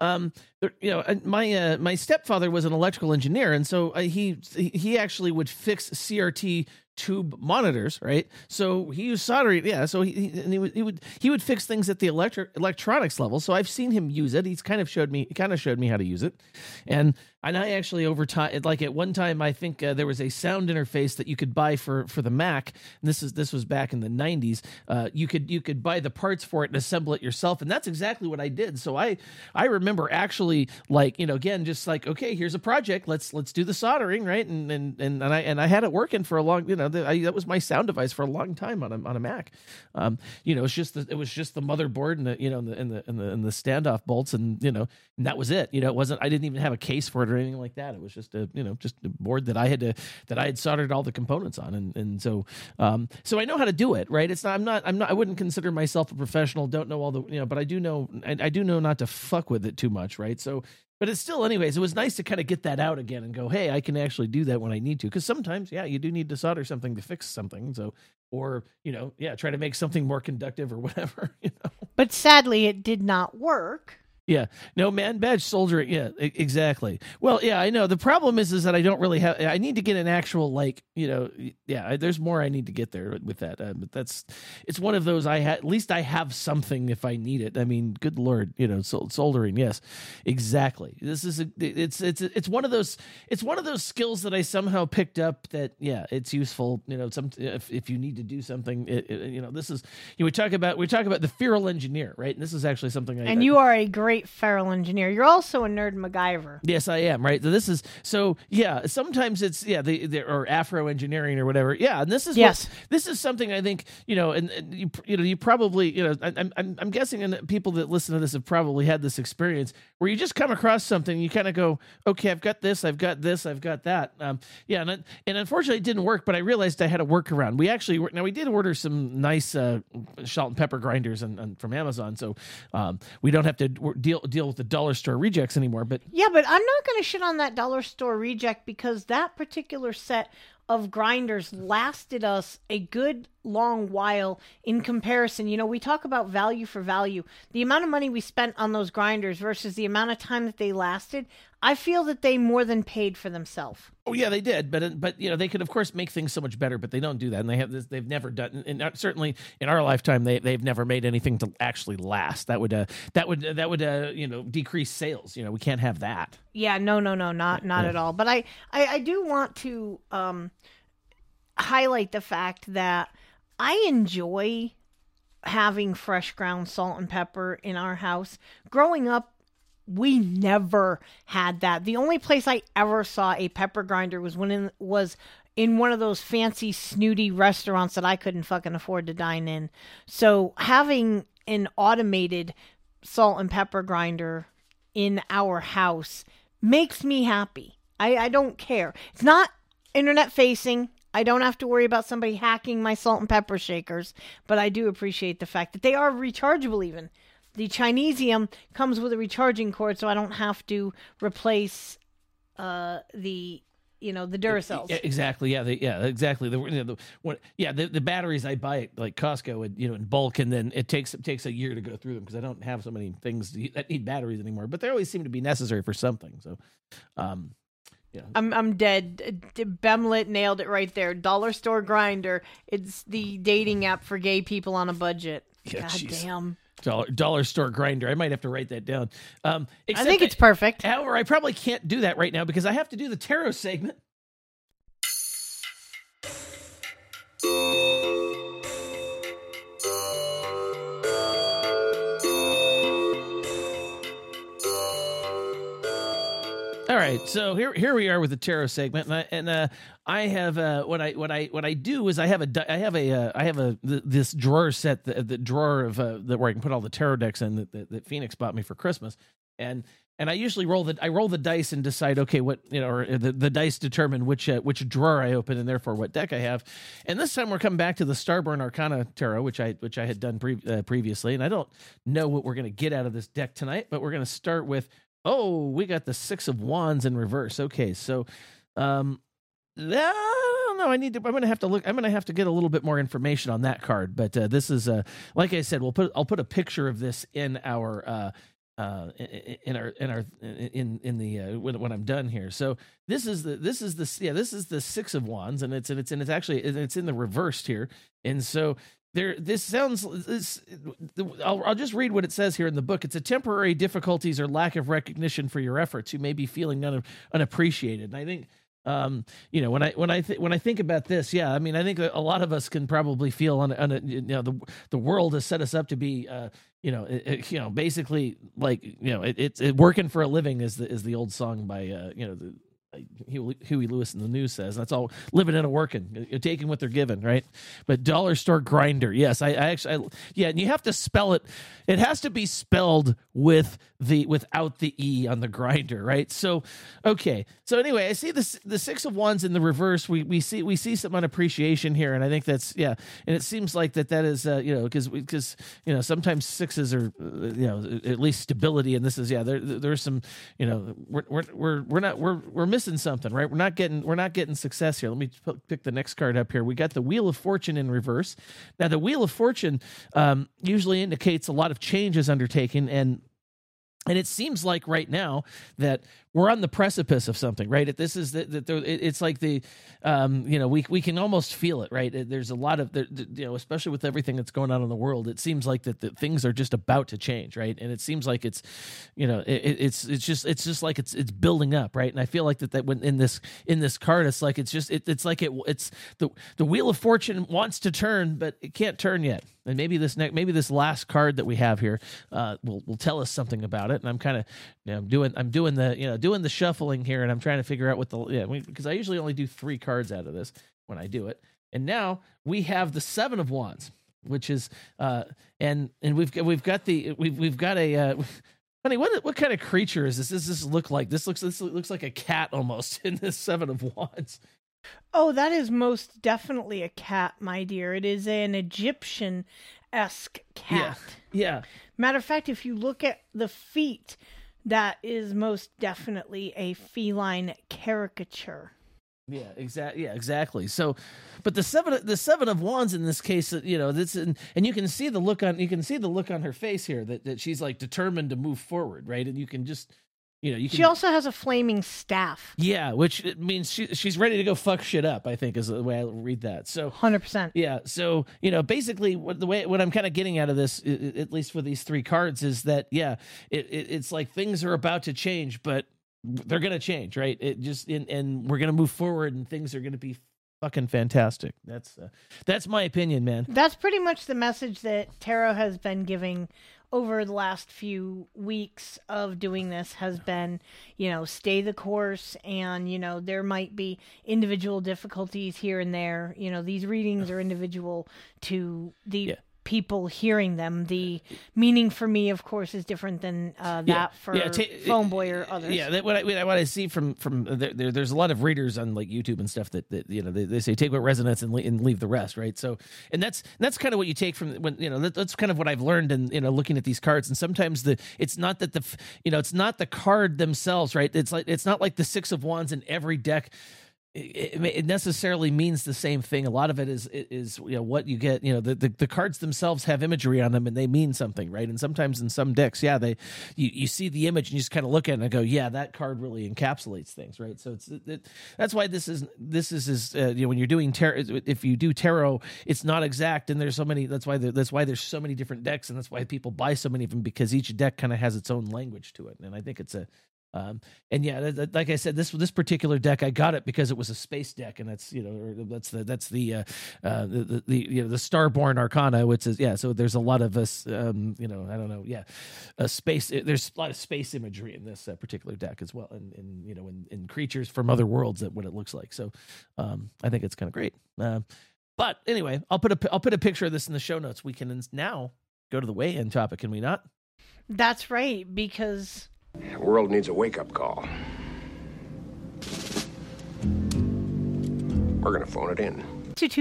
my stepfather was an electrical engineer, and so he actually would fix CRT tube monitors, right? So he used soldering. Yeah. So he would fix things at the electronics level. So I've seen him use it. He kind of showed me how to use it, and I actually over time, like at one time, I think there was a sound interface that you could buy for the Mac. And this was back in the 90s. You could buy the parts for it and assemble it yourself, and that's exactly what I did. So I remember actually again just like, okay, here's a project. Let's do the soldering, right? And I had it working for a long, that was my sound device for a long time on a Mac. It was just the motherboard and the standoff bolts, and that was it. It wasn't. I didn't even have a case for it or anything like that. It was just a board that I had soldered all the components on, and so I know how to do it, right? It's not. I wouldn't consider myself a professional. Don't know all the but I do know not to fuck with it too much, right? So. But it's still, anyways, it was nice to kind of get that out again and go, hey, I can actually do that when I need to. Because sometimes, you do need to solder something to fix something. So, or, try to make something more conductive or whatever, But sadly, it did not work. Yeah. No, man badge soldering. Yeah, exactly. Well, yeah, I know. The problem is that I don't really have, I need to get an actual, there's more I need to get there with that. But it's one of those at least I have something if I need it. I mean, good Lord, soldering. Yes, exactly. This is, it's one of those skills that I somehow picked up that, it's useful, if you need to do something, this is, we talk about the feral engineer, right? And this is actually something And you are a great feral engineer. You're also a nerd MacGyver. Yes, I am. Right. Sometimes it's or Afro engineering or whatever. Yeah, and this is something I think and you probably I'm guessing, and people that listen to this have probably had this experience where you just come across something, you kind of go, okay, I've got this, I've got that. And unfortunately it didn't work, but I realized I had a workaround. We did order some nice salt and pepper grinders from Amazon, so we don't have to deal with the dollar store rejects anymore. But I'm not going to shit on that dollar store reject, because that particular set of grinders lasted us a good long while in comparison. We talk about value for value. The amount of money we spent on those grinders versus the amount of time that they lasted, I feel that they more than paid for themselves. Oh yeah, they did, but they could of course make things so much better, but they don't do that, and they've never done, and certainly in our lifetime they've never made anything to actually last. That would decrease sales. We can't have that. Yeah, no, not at all. But I do want to highlight the fact that I enjoy having fresh ground salt and pepper in our house. Growing up, we never had that. The only place I ever saw a pepper grinder was in one of those fancy snooty restaurants that I couldn't fucking afford to dine in. So having an automated salt and pepper grinder in our house makes me happy. I don't care. It's not internet facing. I don't have to worry about somebody hacking my salt and pepper shakers, but I do appreciate the fact that they are rechargeable even. The Chinesium comes with a recharging cord, so I don't have to replace the Duracells. Exactly. Yeah. Exactly. The batteries I buy at like Costco in bulk, and then it takes a year to go through them because I don't have so many things that need batteries anymore. But they always seem to be necessary for something. So, I'm dead. Bemlet nailed it right there. Dollar store grinder. It's the dating app for gay people on a budget. Yeah, God geez. Damn. Dollar store grinder. I might have to write that down. I think it's perfect. However, I probably can't do that right now because I have to do the tarot segment. All right, so here we are with the tarot segment, and I have what I do is I have this drawer set, the drawer of that where I can put all the tarot decks in that Phoenix bought me for Christmas, and I usually roll the dice and decide, okay, what, or the dice determine which drawer I open and therefore what deck I have. And this time we're coming back to the Starborn Arcana Tarot, which I had done previously, and I don't know what we're going to get out of this deck tonight, but we're going to start with, we got the Six of Wands in reverse. Okay, so I don't know. I'm going to have to look. I'm going to have to get a little bit more information on that card. But this is like I said, I'll put a picture of this in our when I'm done here. So this is the Six of Wands, and it's in the reversed here, and so. I'll just read what it says here in the book. It's a temporary difficulties or lack of recognition for your efforts. You may be feeling unappreciated. And I think, when I think about this, I mean, I think a lot of us can probably feel the world has set us up to be, basically like, it's working for a living is the old song by, Huey Lewis in the News says. That's all, living and a working, taking what they're given, right? But dollar store grinder, yes, I actually, and you have to spell it. It has to be spelled without the E on the grinder, right? So, okay. So anyway, I see the Six of Wands in the reverse. We see some unappreciation here, and I think that's and it seems like that is because sometimes sixes are at least stability, and this is there's some we're missing something, right? We're not getting success here. Let me pick the next card up here. We got the Wheel of Fortune in reverse. Now the Wheel of Fortune usually indicates a lot of changes undertaken, and it seems like right now that we're on the precipice of something, right? It's like we can almost feel it, right? There's a lot of, especially with everything that's going on in the world, it seems like that things are just about to change, right? And it seems like it's, it's just like it's building up, right? And I feel like that when in this card, it's like it's the Wheel of Fortune wants to turn, but it can't turn yet. And maybe this last card that we have here will tell us something about it. And I'm kind of I'm doing the shuffling here, and I'm trying to figure out what because I usually only do 3 cards out of this when I do it. And now we have the Seven of Wands, which is and we've got a honey, what kind of creature is this? Does this look like? This looks like a cat almost in this Seven of Wands. Oh, that is most definitely a cat, my dear. It is an Egyptian-esque cat. Yeah. Matter of fact, if you look at the feet, that is most definitely a feline caricature. Yeah, exactly. So, but the seven of Wands in this case, this and you can see the look on her face here that she's like determined to move forward, right? And you can just. She also has a flaming staff. Yeah, which means she's ready to go fuck shit up, I think is the way I read that. So 100%. Yeah. So, basically what I'm kind of getting out of this, at least for these 3 cards, is that, it's like things are about to change, but they're going to change, right? It just, and we're going to move forward and things are going to be fucking fantastic. That's my opinion, man. That's pretty much the message that tarot has been giving over the last few weeks of doing this has been, stay the course, and, there might be individual difficulties here and there. These readings are individual to the people hearing them. The meaning for me, of course, is different than that for Phone Boy or others. Yeah, what I see from there's a lot of readers on like YouTube and stuff that they say take what resonates and leave the rest, right? So, and that's kind of what you take from when that's kind of what I've learned in looking at these cards. And sometimes it's not that it's not the card themselves, right? It's not like the Six of Wands in every deck. It necessarily means the same thing. A lot of it is what you get. The cards themselves have imagery on them and they mean something, right? And sometimes in some decks, you see the image and you just kind of look at it and go, that card really encapsulates things, right? So that's why this is when you're doing tarot. If you do tarot, it's not exact, and there's so many. That's why there's so many different decks, and that's why people buy so many of them, because each deck kind of has its own language to it. And I think it's And yeah, like I said, this particular deck, I got it because it was a space deck, and that's the Starborn Arcana, which is so there's a lot of us, I don't know, space. There's a lot of space imagery in this particular deck as well, and in creatures from other worlds, that what it looks like. So I think it's kind of great. But anyway, I'll put a picture of this in the show notes. We can now go to the weigh-in topic, can we not? That's right, because the world needs a wake-up call. We're going to phone it in.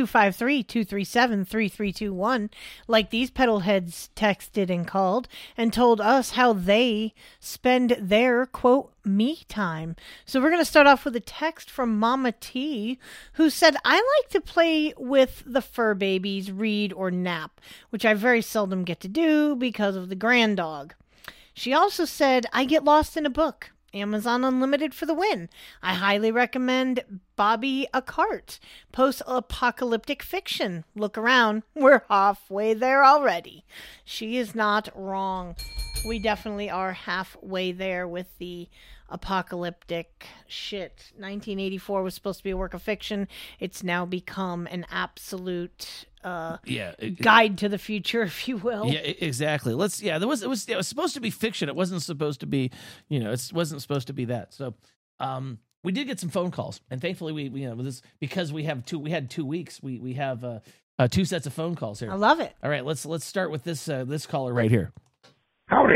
2253-237-3321, like these pedal heads texted and called and told us how they spend their, quote, me time. So we're going to start off with a text from Mama T, who said, I like to play with the fur babies, read, or nap, which I very seldom get to do because of the grand dog. She also said, I get lost in a book. Amazon Unlimited for the win. I highly recommend Bobby Acart, post-apocalyptic fiction. Look around. We're halfway there already. She is not wrong. We definitely are halfway there with the apocalyptic shit. 1984 was supposed to be a work of fiction. It's now become an absolute guide to the future, if you will. Yeah, exactly. It was supposed to be fiction. It wasn't supposed to be, it wasn't supposed to be that. So, we did get some phone calls, and thankfully we this, because we had 2 weeks. We have 2 sets of phone calls here. I love it. All right, let's start with this caller right here. Howdy.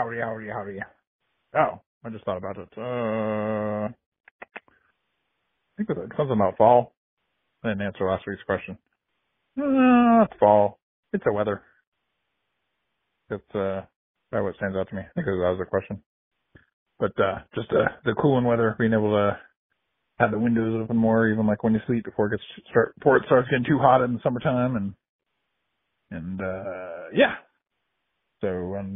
Oh, I just thought about it. I think it was something about fall. I didn't answer last week's question. It's fall. It's the weather. That's probably what stands out to me. I think that was the question. But just the cooling weather, being able to have the windows open more, even like when you sleep, before it starts getting too hot in the summertime, and yeah. So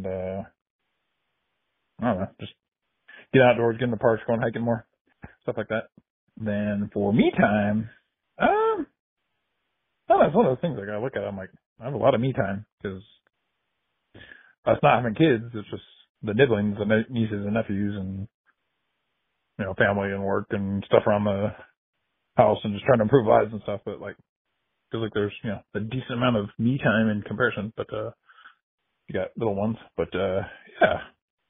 I don't know, just get outdoors, get in the parks, going hiking more, stuff like that. Then for me time, I don't know, it's one of those things I gotta look at. I'm like, I have a lot of me time because us not having kids, it's just the nibblings, the nieces and nephews, and family and work and stuff around the house, and just trying to improve lives and stuff. But like, feels like there's a decent amount of me time in comparison. But you got little ones. But yeah,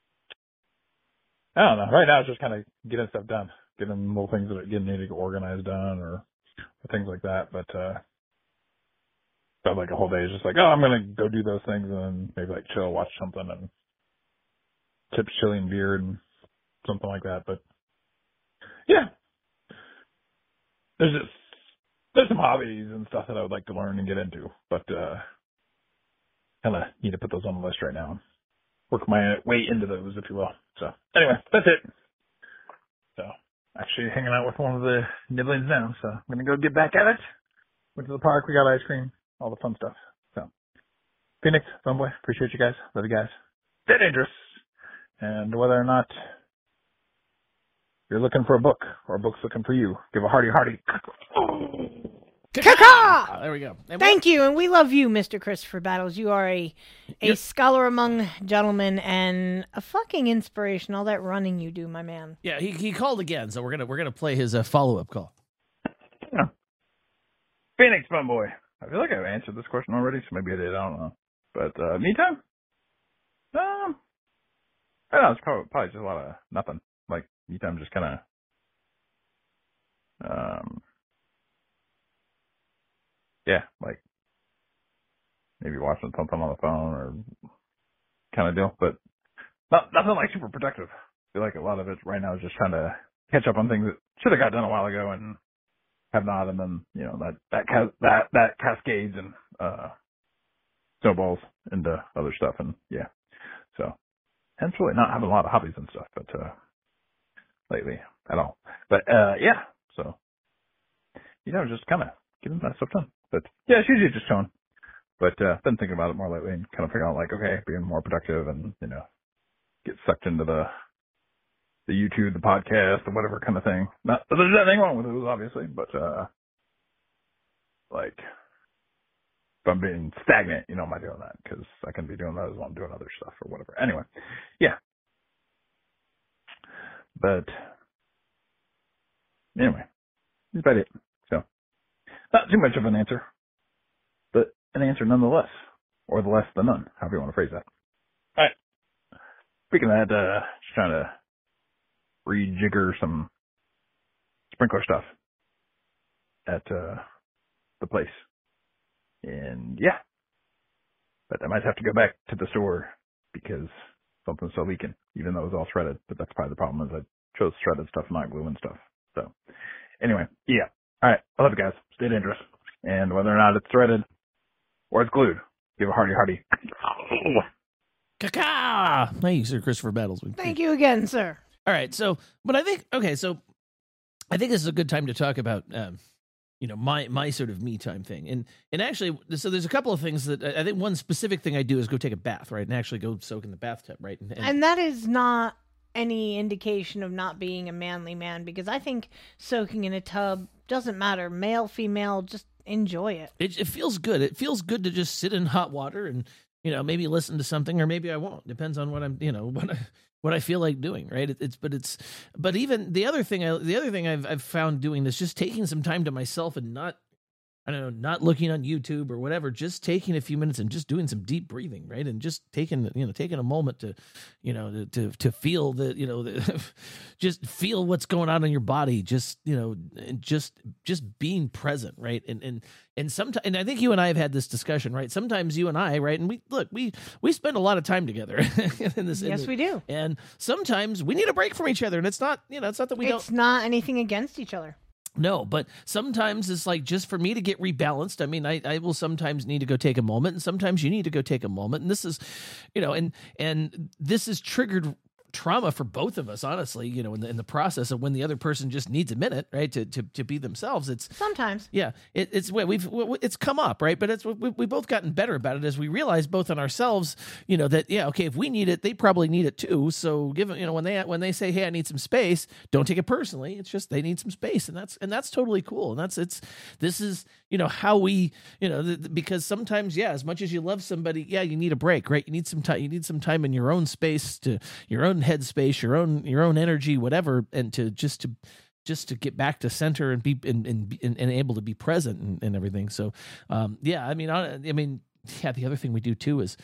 I don't know. Right now, it's just kind of getting stuff done, getting little things that need to get organized done or things like that. But like a whole day is just like, oh, I'm gonna go do those things, and then maybe like chill, watch something, and sip chili and beer and something like that. But yeah, there's some hobbies and stuff that I would like to learn and get into, but kind of need to put those on the list right now and work my way into those, if you will. So anyway, that's it. So actually hanging out with one of the nibblings now, so I'm gonna go get back at it. Went to the park, we got ice cream, all the fun stuff. So Phoenix, Funboy, appreciate you guys, love you guys. Stay dangerous. And whether or not you're looking for a book or a book's looking for you, give a hearty. Caca! There we go. Thank you, and we love you, Mr. Christopher Battles. You are a scholar among gentlemen and a fucking inspiration. All that running you do, my man. Yeah, he called again, so we're gonna play his follow-up call. Yeah. Phoenix, Funboy. I feel like I've answered this question already, so maybe I did. I don't know. But me time? I don't know, it's probably just a lot of nothing. Like, me time just kind of, yeah, like, maybe watching something on the phone or kind of deal. But nothing like super productive. I feel like a lot of it right now is just trying to catch up on things that should have got done a while ago and have not. And then, that cascades and snowballs into other stuff. And yeah, so. Hence really not having a lot of hobbies and stuff, but lately at all. But yeah, so just kind of getting that stuff done. But yeah, it's usually just chilling. But been thinking about it more lately and kind of figuring out like, okay, being more productive and get sucked into the YouTube, the podcast, or whatever kind of thing. Not that there's anything wrong with those, obviously, but like. If I'm being stagnant, I'm not doing that because I can be doing those while I'm doing other stuff or whatever. Anyway, yeah. But anyway, that's about it. So, not too much of an answer, but an answer nonetheless, or the less than none, however you want to phrase that. All right. Speaking of that, just trying to rejigger some sprinkler stuff at the place. And yeah, but I might have to go back to the store because something's still leaking, even though it was all shredded. But that's probably the problem, is I chose shredded stuff, not glue and stuff. So anyway, yeah. All right. I love you guys. Stay dangerous. And whether or not it's threaded or it's glued, give a hearty. Caca! Thank you, Sir Christopher Battles. Thank you again, sir. All right. So, but I think, okay, so I think this is a good time to talk about, my sort of me time thing. And actually, so there's a couple of things that I think one specific thing I do is go take a bath, right? And actually go soak in the bathtub, right? And that is not any indication of not being a manly man, because I think soaking in a tub doesn't matter, male, female, just enjoy it. It feels good. It feels good to just sit in hot water and, maybe listen to something, or maybe I won't. Depends on what I'm, what I feel like doing, right? But even the other thing I've found doing this, just taking some time to myself and not looking on YouTube or whatever, just taking a few minutes and just doing some deep breathing, right? And just taking a moment to feel just feel what's going on in your body, just being present, right? And sometimes, and I think you and I have had this discussion, right? Sometimes you and I, right? And we spend a lot of time together in this. Yes, we do. And sometimes we need a break from each other, and it's not that we don't. It's not anything against each other. No, but sometimes it's like, just for me to get rebalanced. I mean, I will sometimes need to go take a moment, and sometimes you need to go take a moment. And this is, and this is triggered trauma for both of us, honestly, in the process of when the other person just needs a minute, right, to be themselves. It's sometimes, yeah, it's come up, right, but we've both gotten better about it as we realize both on ourselves, that okay, if we need it, they probably need it too. So when they say, hey, I need some space, don't take it personally. It's just they need some space, and that's totally cool. And this is how we, because sometimes, yeah, as much as you love somebody, yeah, you need a break, right? You need some time. You need some time in your own space, to your own headspace, your own energy, whatever, and to get back to center and be and able to be present and everything. So, yeah, I mean, yeah. The other thing we do too is,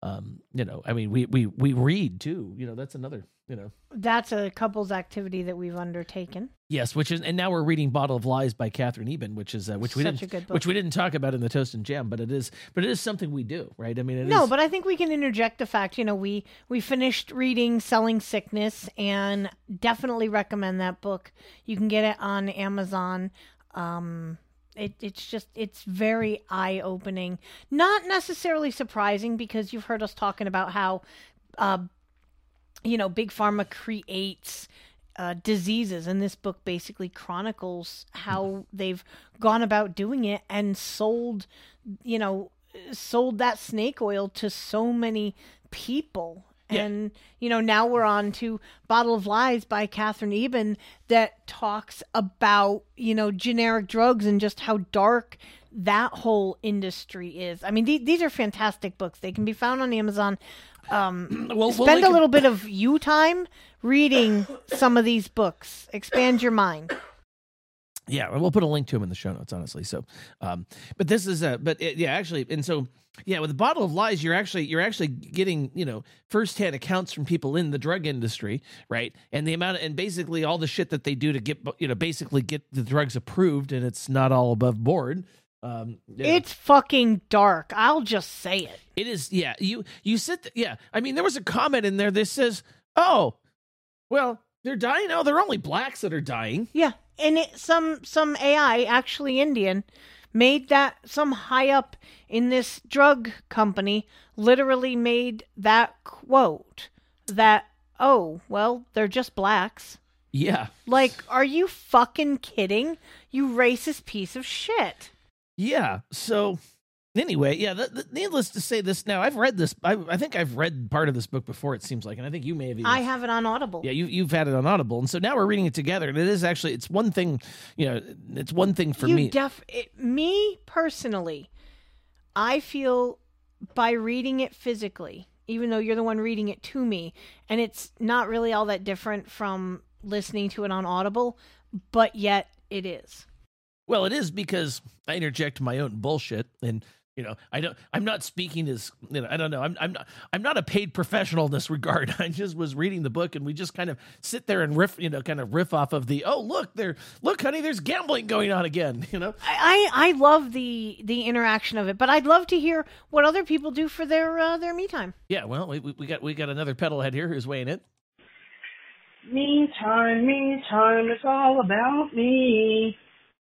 we read too. That's another. That's a couple's activity that we've undertaken. Yes, and now we're reading Bottle of Lies by Catherine Eben, which we didn't talk about in the Toast and Jam, but it is something we do, right? I mean, but I think we can interject the fact, we finished reading Selling Sickness, and definitely recommend that book. You can get it on Amazon. It's very eye-opening, not necessarily surprising, because you've heard us talking about how, Big Pharma creates diseases, and this book basically chronicles how they've gone about doing it and sold that snake oil to so many people. Yeah. And, now we're on to Bottle of Lies by Catherine Eben, that talks about, generic drugs and just how dark that whole industry is. I mean, these are fantastic books. They can be found on Amazon. Spend a little bit of you time reading some of these books. Expand your mind. Yeah, we'll put a link to them in the show notes, honestly. So, but this is actually, and so, yeah, with the Bottle of Lies, you're actually getting, firsthand accounts from people in the drug industry, right? And the amount and basically all the shit that they do to get, basically get the drugs approved, and it's not all above board. It's fucking dark. I'll just say it. It is. Yeah. You sit. Yeah. I mean, there was a comment in there that says, "Oh, well, they're dying. Oh, they're only blacks that are dying." Yeah. And some AI, actually Indian, made that, some high up in this drug company literally made that quote that, oh, well, they're just blacks. Yeah. Like, are you fucking kidding? You racist piece of shit. Yeah. So anyway, yeah, needless to say this now, I've read this. I think I've read part of this book before, it seems like, and I think you may have even. I have it on Audible. Yeah, you've had it on Audible. And so now we're reading it together, and it is actually, it's one thing, it's one thing for me. Me personally, I feel by reading it physically, even though you're the one reading it to me, and it's not really all that different from listening to it on Audible, but yet it is. Well, it is because I interject my own bullshit, and I'm not speaking as I don't know. I'm not a paid professional in this regard. I just was reading the book, and we just kind of sit there and riff off of the look, honey, there's gambling going on again. I love the interaction of it, but I'd love to hear what other people do for their me time. Yeah, well, we got another pedalhead here who's weighing it. Me time, it's all about me.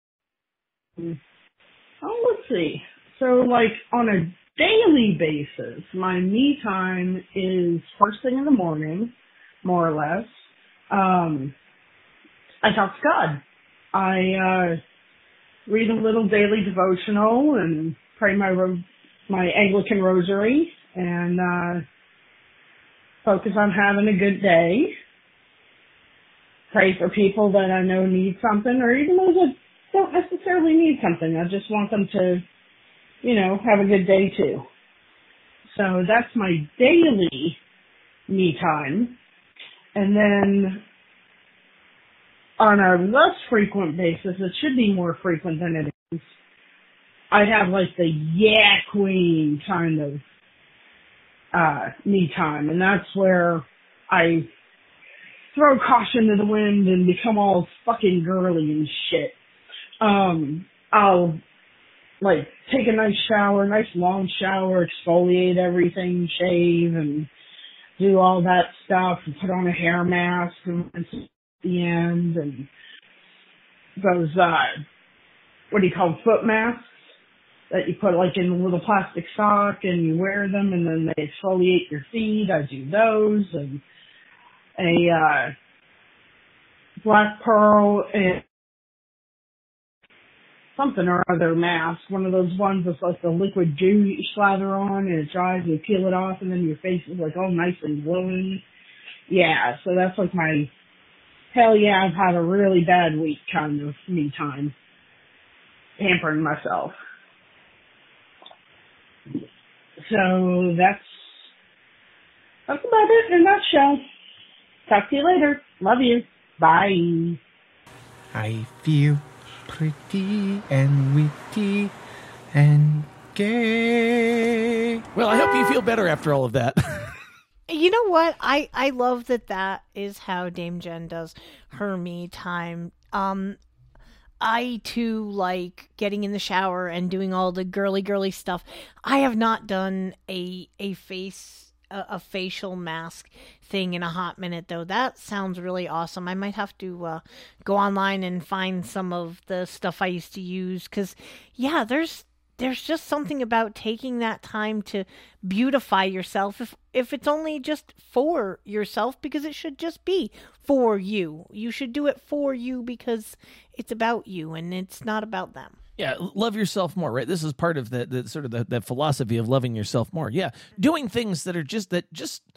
Oh, let's see. So, like, on a daily basis, my me time is first thing in the morning, more or less. I talk to God. I read a little daily devotional and pray my Anglican rosary and focus on having a good day. Pray for people that I know need something, or even those that don't necessarily need something. I just want them to, have a good day too. So that's my daily me time. And then on a less frequent basis, it should be more frequent than it is, I have like the yeah queen kind of me time. And that's where I throw caution to the wind and become all fucking girly and shit. I'll like take a nice shower, nice long shower, exfoliate everything, shave, and do all that stuff, and put on a hair mask and at the end, and those what do you call them, foot masks that you put like in a little plastic sock and you wear them, and then they exfoliate your feet. I do those, and a black pearl and something or other mask, one of those ones that's like the liquid goo you slather on and it dries and you peel it off and then your face is like all nice and glowing. Yeah, so that's like my, hell yeah, I've had a really bad week kind of me time. Pampering myself. So that's about it in a nutshell. Talk to you later. Love you. Bye. I feel pretty and witty and gay. Well, I hope you feel better after all of that. You know what? I love that is how Dame Jen does her me time. I too like getting in the shower and doing all the girly stuff. I have not done a facial mask thing in a hot minute, though. That sounds really awesome. I might have to go online and find some of the stuff I used to use, because yeah, there's just something about taking that time to beautify yourself, if it's only just for yourself, because it should just be for you. You should do it for you because it's about you and it's not about them. Yeah, love yourself more, right? This is part of the sort of the philosophy of loving yourself more. Yeah, doing things that are that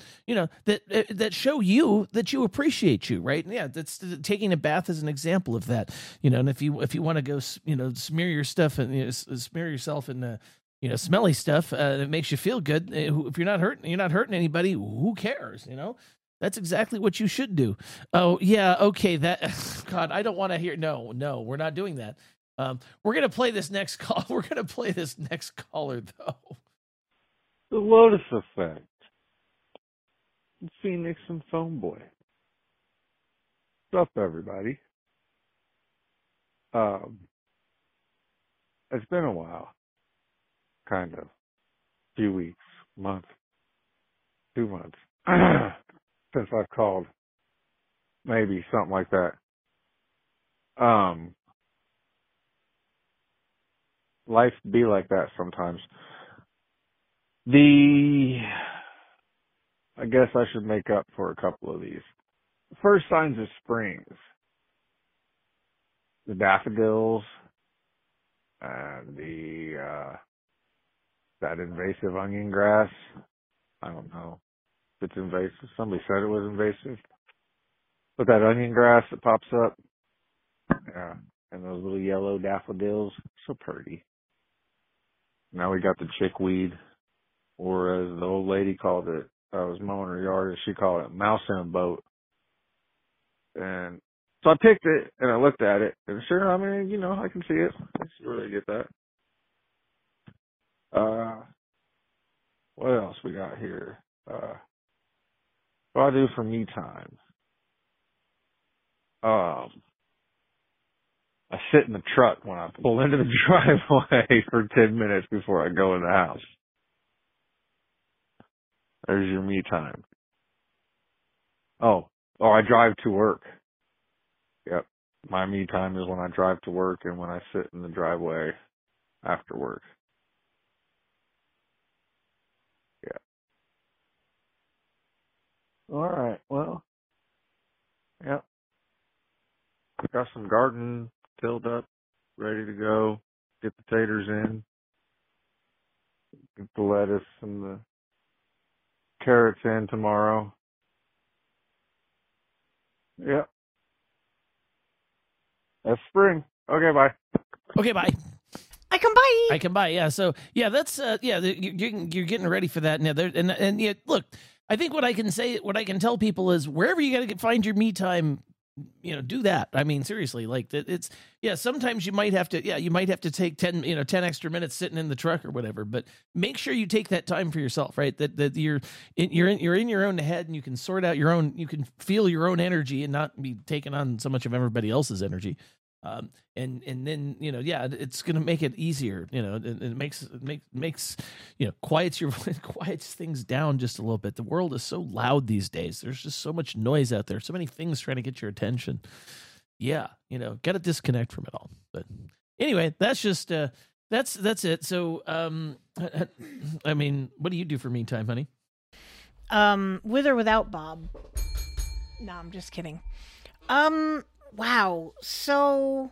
show you that you appreciate you, right? Yeah, that's taking a bath is an example of that. And if you want to go, smear your stuff and smear yourself in smelly stuff that makes you feel good. If you're not hurting anybody, who cares? That's exactly what you should do. Oh yeah, okay. God, I don't want to hear. No, we're not doing that. We're going to play this next call. We're going to play this next caller, though. The Lotus Effect. Phoenix and Phone Boy. What's up, everybody? It's been a while. Kind of. Few weeks, month, 2 months. Since I've called. Maybe something like that. Life be like that sometimes. I guess I should make up for a couple of these. First signs of spring. The daffodils and that invasive onion grass. I don't know if it's invasive. Somebody said it was invasive. But that onion grass that pops up. Yeah. And those little yellow daffodils. So pretty. Now we got the chickweed, or as the old lady called it, I was mowing her yard, and she called it mouse in a boat. And so I picked it and I looked at it, and sure, I mean, you know, I can see it. I can really get that. What else we got here? What do I do for me time? I sit in the truck when I pull into the driveway for 10 minutes before I go in the house. There's your me time. Oh, I drive to work. Yep. My me time is when I drive to work and when I sit in the driveway after work. Yeah. All right. Well, yep. Got some garden tilled up, ready to go. Get the taters in. Get the lettuce and the carrots in tomorrow. Yep. That's spring. Okay, bye. Okay, bye. I can buy. I can buy. Yeah. So yeah, that's you're getting ready for that. And yeah, look, I think what I can tell people is wherever you got to find your me time, you know, do that. I mean, seriously, like it's, yeah, sometimes you might have to take 10 extra minutes sitting in the truck or whatever, but make sure you take that time for yourself, right? That you're in your own head and you can sort out you can feel your own energy and not be taking on so much of everybody else's energy. And then, you know, yeah, it's going to make it easier, you know, it makes, you know, quiets things down just a little bit. The world is so loud these days. There's just so much noise out there. So many things trying to get your attention. Yeah. You know, got to disconnect from it all. But anyway, that's just, that's it. So, I mean, what do you do for me time, honey? With or without Bob? No, I'm just kidding. Wow. So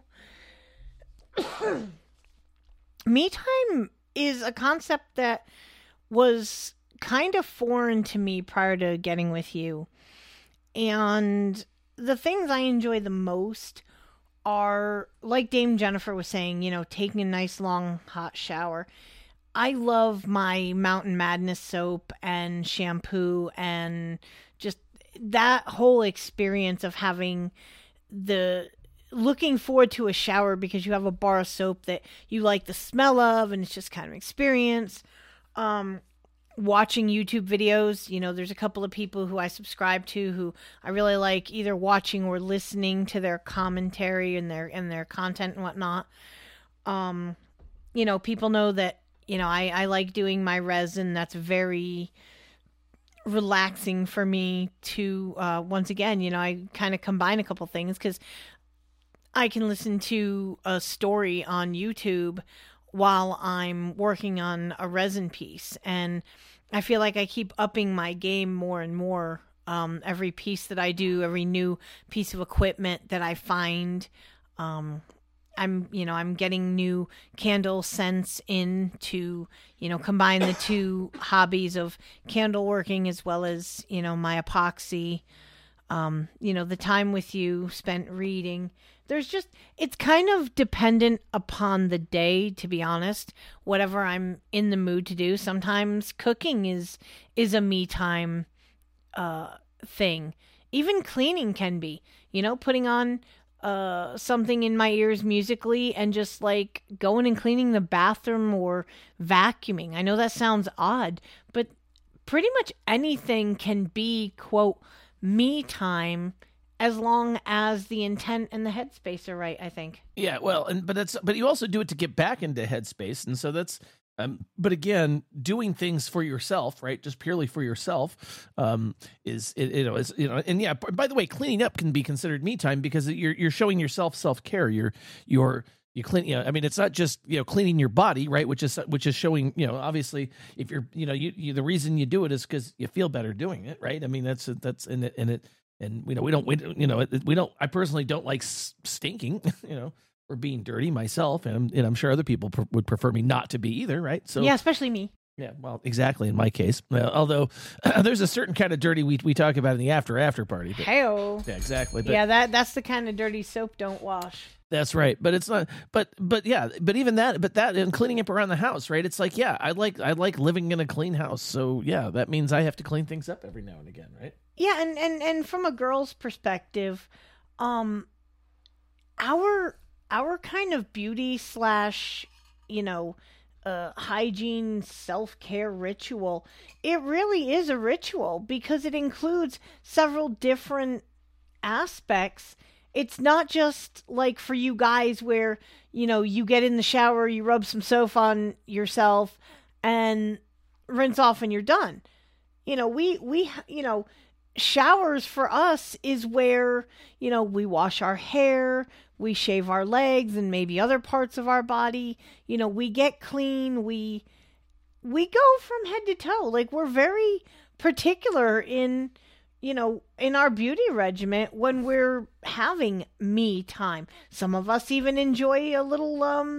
me time is a concept that was kind of foreign to me prior to getting with you. And the things I enjoy the most are, like Dame Jennifer was saying, you know, taking a nice long hot shower. I love my Mountain Madness soap and shampoo and just that whole experience of having looking forward to a shower because you have a bar of soap that you like the smell of, and it's just kind of experience. Watching YouTube videos, you know, there's a couple of people who I subscribe to who I really like either watching or listening to their commentary and their content and whatnot. You know, people know that, you know, I like doing my resin. That's very relaxing for me to, once again, you know, I kind of combine a couple things because I can listen to a story on YouTube while I'm working on a resin piece. And I feel like I keep upping my game more and more. Every piece that I do, every new piece of equipment that I find, I'm getting new candle scents in to, you know, combine the two hobbies of candle working as well as, you know, my epoxy, you know, the time with you spent reading. It's kind of dependent upon the day, to be honest, whatever I'm in the mood to do. Sometimes cooking is a me time, thing. Even cleaning can be, you know, putting on something in my ears musically and just like going and cleaning the bathroom or vacuuming. I know that sounds odd, but pretty much anything can be, quote, me time as long as the intent and the headspace are right, I think. Yeah, well, but you also do it to get back into headspace, and so that's but again, doing things for yourself, right? Just purely for yourself, and yeah. By the way, cleaning up can be considered me time because you're showing yourself self-care. You clean. You know, I mean, it's not just, you know, cleaning your body, right? Which is showing. You know, obviously, if you're, you know, you the reason you do it is because you feel better doing it, right? I mean, that's in it, and you know, we don't. I personally don't like stinking, you know, or being dirty myself, and I'm sure other people would prefer me not to be either, right? So yeah, especially me. Yeah, well, exactly in my case. Although there's a certain kind of dirty we talk about in the after party. Hey-o. Yeah, exactly. But, yeah, that's the kind of dirty soap don't wash. That's right. But it's not, but yeah, but even that, and cleaning up around the house, right? It's like, yeah, I like living in a clean house. So yeah, that means I have to clean things up every now and again, right? Yeah. And from a girl's perspective, our kind of beauty / hygiene, self-care ritual, it really is a ritual because it includes several different aspects. It's not just like for you guys where, you get in the shower, you rub some soap on yourself and rinse off and you're done. Showers for us is where, we wash our hair, we shave our legs and maybe other parts of our body. We get clean. We go from head to toe. Like, we're very particular in our beauty regimen when we're having me time. Some of us even enjoy a little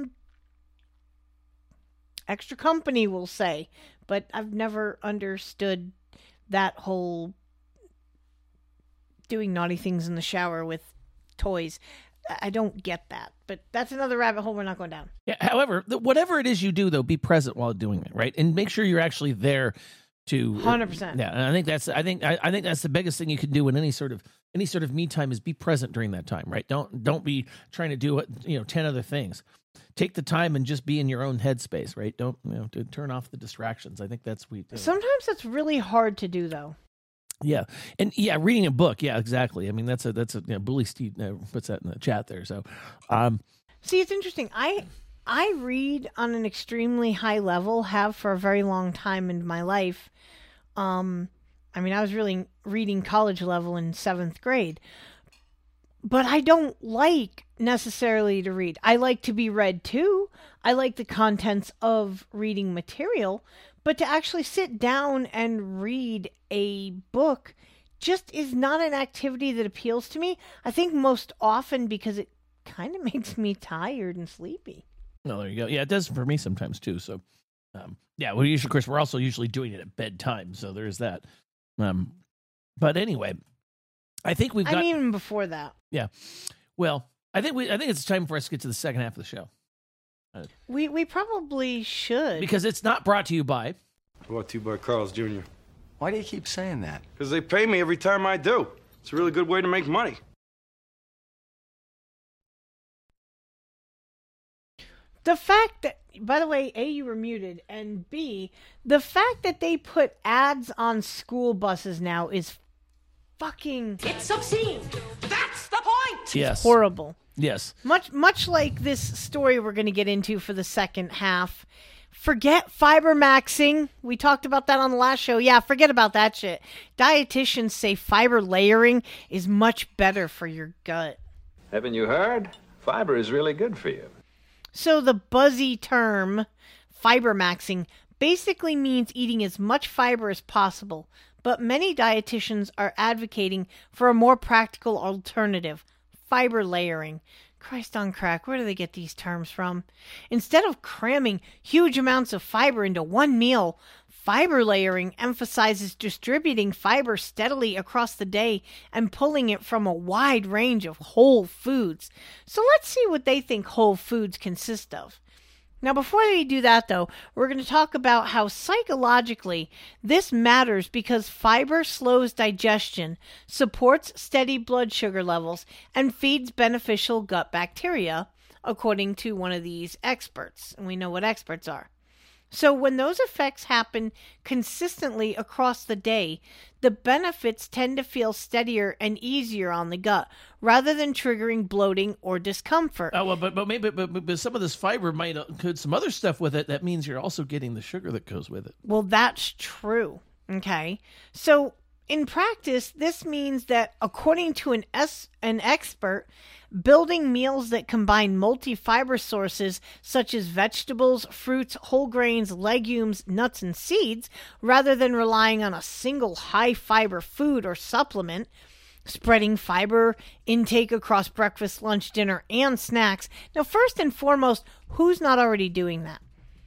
extra company, we'll say. But I've never understood that whole doing naughty things in the shower with toys. I don't get that, but that's another rabbit hole we're not going down. Yeah. However, whatever it is you do, though, be present while doing it, right? And make sure you're actually there to 100%. Yeah, and I think that's the biggest thing you can do in any sort of me time is be present during that time, right? Don't be trying to do 10 other things. Take the time and just be in your own headspace, right? Don't to turn off the distractions. I think that's sweet. Sometimes that's really hard to do, though. Yeah, and reading a book. Yeah, exactly. I mean, that's a Bully Steve puts that in the chat there. So, see, it's interesting. I read on an extremely high level. Have for a very long time in my life. I was really reading college level in 7th grade, but I don't like necessarily to read. I like to be read too. I like the contents of reading material. But to actually sit down and read a book just is not an activity that appeals to me. I think most often because it kind of makes me tired and sleepy. Oh, there you go. Yeah, it does for me sometimes too. So, of course, we're also usually doing it at bedtime. So there's that. But anyway, I think we've got... even before that. Yeah. Well, I think it's time for us to get to the second half of the show. We probably should. Because it's not brought to you by... Brought to you by Carl's Jr. Why do you keep saying that? Because they pay me every time I do. It's a really good way to make money. The fact that, by the way, A, you were muted, and B, the fact that they put ads on school buses now is fucking... It's obscene. That's the point. Yes. Horrible. Yes. Much like this story we're going to get into for the second half. Forget fiber maxing. We talked about that on the last show. Yeah, forget about that shit. Dietitians say fiber layering is much better for your gut. Haven't you heard? Fiber is really good for you. So the buzzy term, fiber maxing, basically means eating as much fiber as possible. But many dietitians are advocating for a more practical alternative, fiber layering. Christ on crack, where do they get these terms from? Instead of cramming huge amounts of fiber into one meal, fiber layering emphasizes distributing fiber steadily across the day and pulling it from a wide range of whole foods. So let's see what they think whole foods consist of. Now, before they do that, though, we're going to talk about how psychologically this matters because fiber slows digestion, supports steady blood sugar levels, and feeds beneficial gut bacteria, according to one of these experts. And we know what experts are. So when those effects happen consistently across the day, the benefits tend to feel steadier and easier on the gut, rather than triggering bloating or discomfort. Oh, well, but some of this fiber might include some other stuff with it. That means you're also getting the sugar that goes with it. Well, that's true. Okay. So in practice, this means that according to an expert, building meals that combine multi-fiber sources such as vegetables, fruits, whole grains, legumes, nuts, and seeds, rather than relying on a single high-fiber food or supplement, spreading fiber intake across breakfast, lunch, dinner, and snacks. Now, first and foremost, who's not already doing that?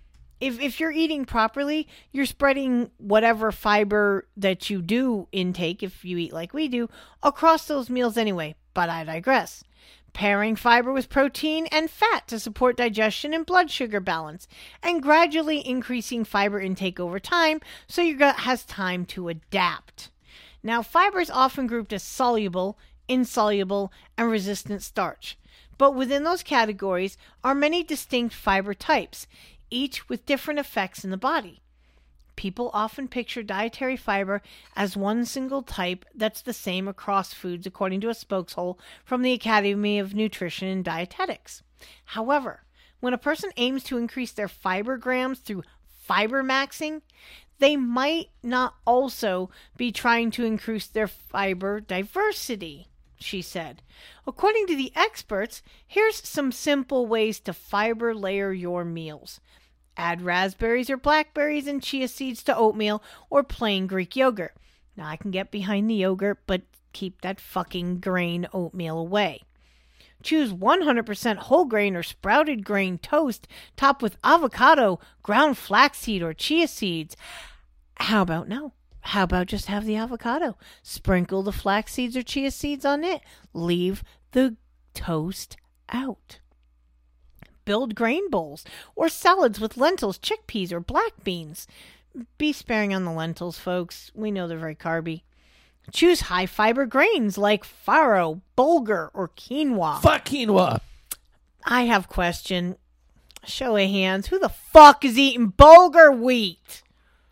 If you're eating properly, you're spreading whatever fiber that you do intake, if you eat like we do, across those meals anyway. But I digress. pairing fiber with protein and fat to support digestion and blood sugar balance, and gradually increasing fiber intake over time so your gut has time to adapt. Now, fiber is often grouped as soluble, insoluble, and resistant starch. But within those categories are many distinct fiber types, each with different effects in the body. People often picture dietary fiber as one single type that's the same across foods, according to a spokeshole from the Academy of Nutrition and Dietetics. However, when a person aims to increase their fiber grams through fiber maxing, they might not also be trying to increase their fiber diversity, she said. According to the experts, here's some simple ways to fiber layer your meals. Add raspberries or blackberries and chia seeds to oatmeal or plain Greek yogurt. Now, I can get behind the yogurt, but keep that fucking grain oatmeal away. Choose 100% whole grain or sprouted grain toast topped with avocado, ground flaxseed, or chia seeds. How about no? How about just have the avocado? Sprinkle the flax seeds or chia seeds on it. Leave the toast out. Build grain bowls or salads with lentils, chickpeas, or black beans. Be sparing on the lentils, folks. We know they're very carby. Choose high fiber grains like farro, bulgur, or quinoa. Fuck quinoa. I have a question. Show of hands. Who the fuck is eating bulgur wheat?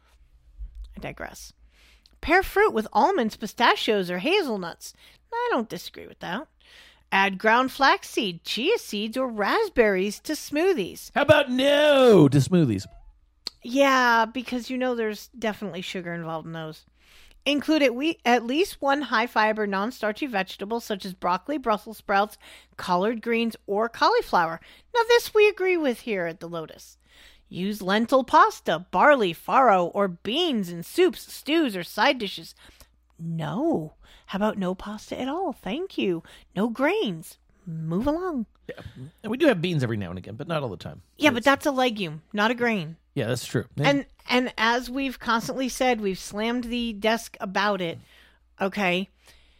I digress. Pair fruit with almonds, pistachios, or hazelnuts. I don't disagree with that. Add ground flaxseed, chia seeds, or raspberries to smoothies. How about no to smoothies? Yeah, because there's definitely sugar involved in those. Include at least one high-fiber, non-starchy vegetable, such as broccoli, Brussels sprouts, collard greens, or cauliflower. Now, this we agree with here at the Lotus. Use lentil pasta, barley, farro, or beans in soups, stews, or side dishes. No. How about no pasta at all? Thank you. No grains. Move along. Yeah. And we do have beans every now and again, but not all the time. Yeah, but that's a legume, not a grain. Yeah, that's true. And as we've constantly said, we've slammed the desk about it, okay?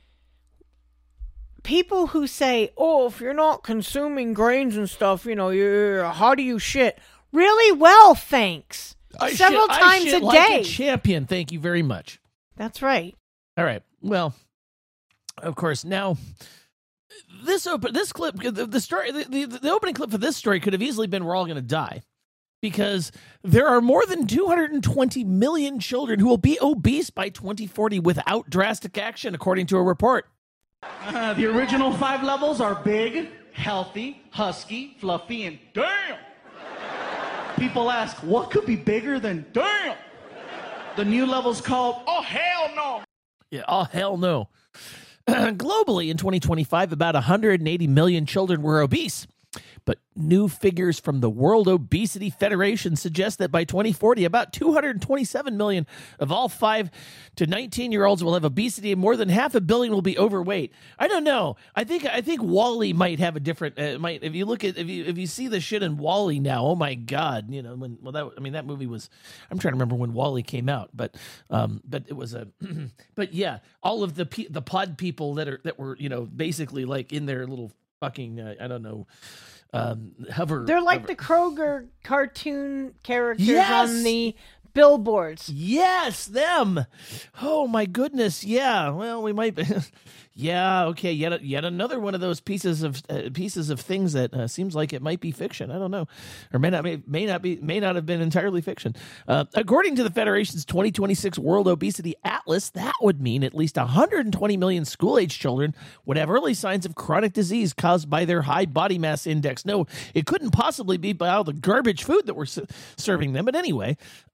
People who say, oh, if you're not consuming grains and stuff, how do you shit? Really well, thanks. Several times a day. Like a champion. Thank you very much. That's right. All right. Well, of course, now this clip, the story, the opening clip for this story could have easily been "We're all going to die," because there are more than 220 million children who will be obese by 2040 without drastic action, according to a report. The original 5 levels are big, healthy, husky, fluffy, and damn. People ask, what could be bigger than damn? The new level's called, oh, hell no. Yeah, oh, hell no. Globally, in 2025, about 180 million children were obese. But new figures from the World Obesity Federation suggest that by 2040, about 227 million of all 5 to 19-year-olds will have obesity, and more than 500 million will be overweight. I don't know. I think WALL-E might have a different. If you look at if you see the shit in WALL-E now, oh my God, that movie was. I'm trying to remember when WALL-E came out, but it was a. But yeah, all of the pod people that were basically like in their little fucking I don't know. Hover. They're like the Kroger cartoon characters on the billboards. Yes, them. Oh my goodness. Yeah. Well, we might be. Yeah. Okay. Yet another one of those pieces of things that seems like it might be fiction. I don't know, or may not have been entirely fiction. According to the Federation's 2026 World Obesity Atlas, that would mean at least 120 million school-age children would have early signs of chronic disease caused by their high body mass index. No, it couldn't possibly be by all the garbage food that we're serving them. But anyway.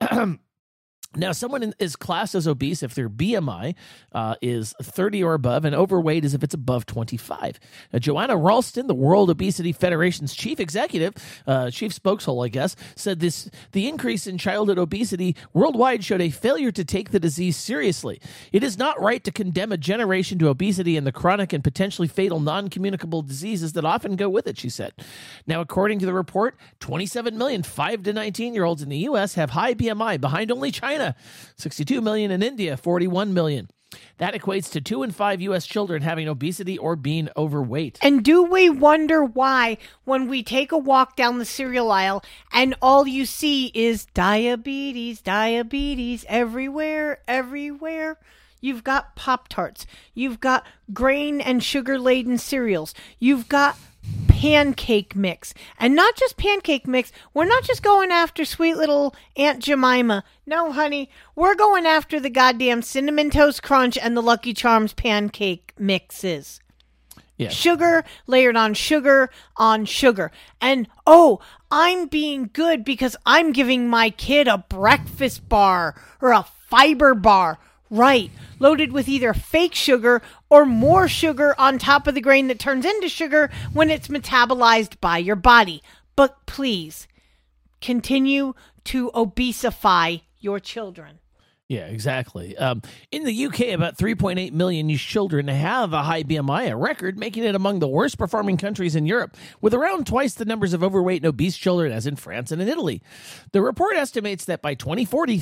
Now, someone is classed as obese if their BMI is 30 or above, and overweight is if it's above 25. Joanna Ralston, the World Obesity Federation's chief executive, chief spokeshole, I guess, said the increase in childhood obesity worldwide showed a failure to take the disease seriously. It is not right to condemn a generation to obesity and the chronic and potentially fatal non-communicable diseases that often go with it, she said. Now, according to the report, 27 million 5 to 19-year-olds in the U.S. have high BMI, behind only China. 62 million in India, 41 million. That equates to 2 in 5 U.S. children having obesity or being overweight. And do we wonder why when we take a walk down the cereal aisle and all you see is diabetes, diabetes everywhere, everywhere? You've got Pop-Tarts. You've got grain and sugar-laden cereals. You've got pancake mix. And not just pancake mix. We're not just going after sweet little Aunt Jemima. No, honey. We're going after the goddamn Cinnamon Toast Crunch and the Lucky Charms pancake mixes. Yeah. Sugar layered on sugar on sugar. And, oh, I'm being good because I'm giving my kid a breakfast bar or a fiber bar. Right, loaded with either fake sugar or more sugar on top of the grain that turns into sugar when it's metabolized by your body. But please, continue to obesify your children. Yeah, exactly. In the UK, about 3.8 million children have a high BMI, a record, making it among the worst performing countries in Europe, with around twice the numbers of overweight and obese children as in France and in Italy. The report estimates that by 2040,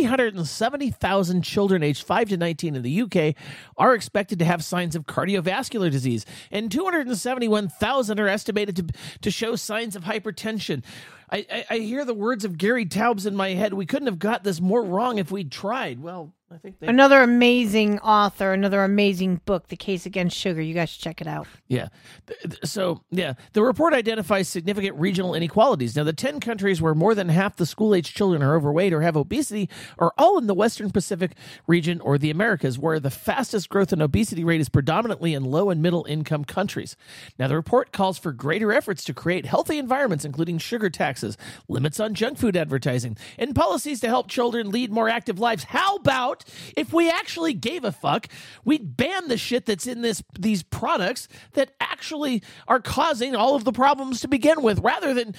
370,000 children aged 5 to 19 in the UK are expected to have signs of cardiovascular disease, and 271,000 are estimated to show signs of hypertension. I hear the words of Gary Taubes in my head. We couldn't have got this more wrong if we'd tried. Well, I think another amazing author, another amazing book, The Case Against Sugar. You guys should check it out. Yeah. So, the report identifies significant regional inequalities. Now, the 10 countries where more than half the school-age children are overweight or have obesity are all in the Western Pacific region or the Americas, where the fastest growth in obesity rate is predominantly in low and middle-income countries. Now, the report calls for greater efforts to create healthy environments, including sugar taxes, limits on junk food advertising, and policies to help children lead more active lives. How about if we actually gave a fuck, we'd ban the shit that's in these products that actually are causing all of the problems to begin with, rather than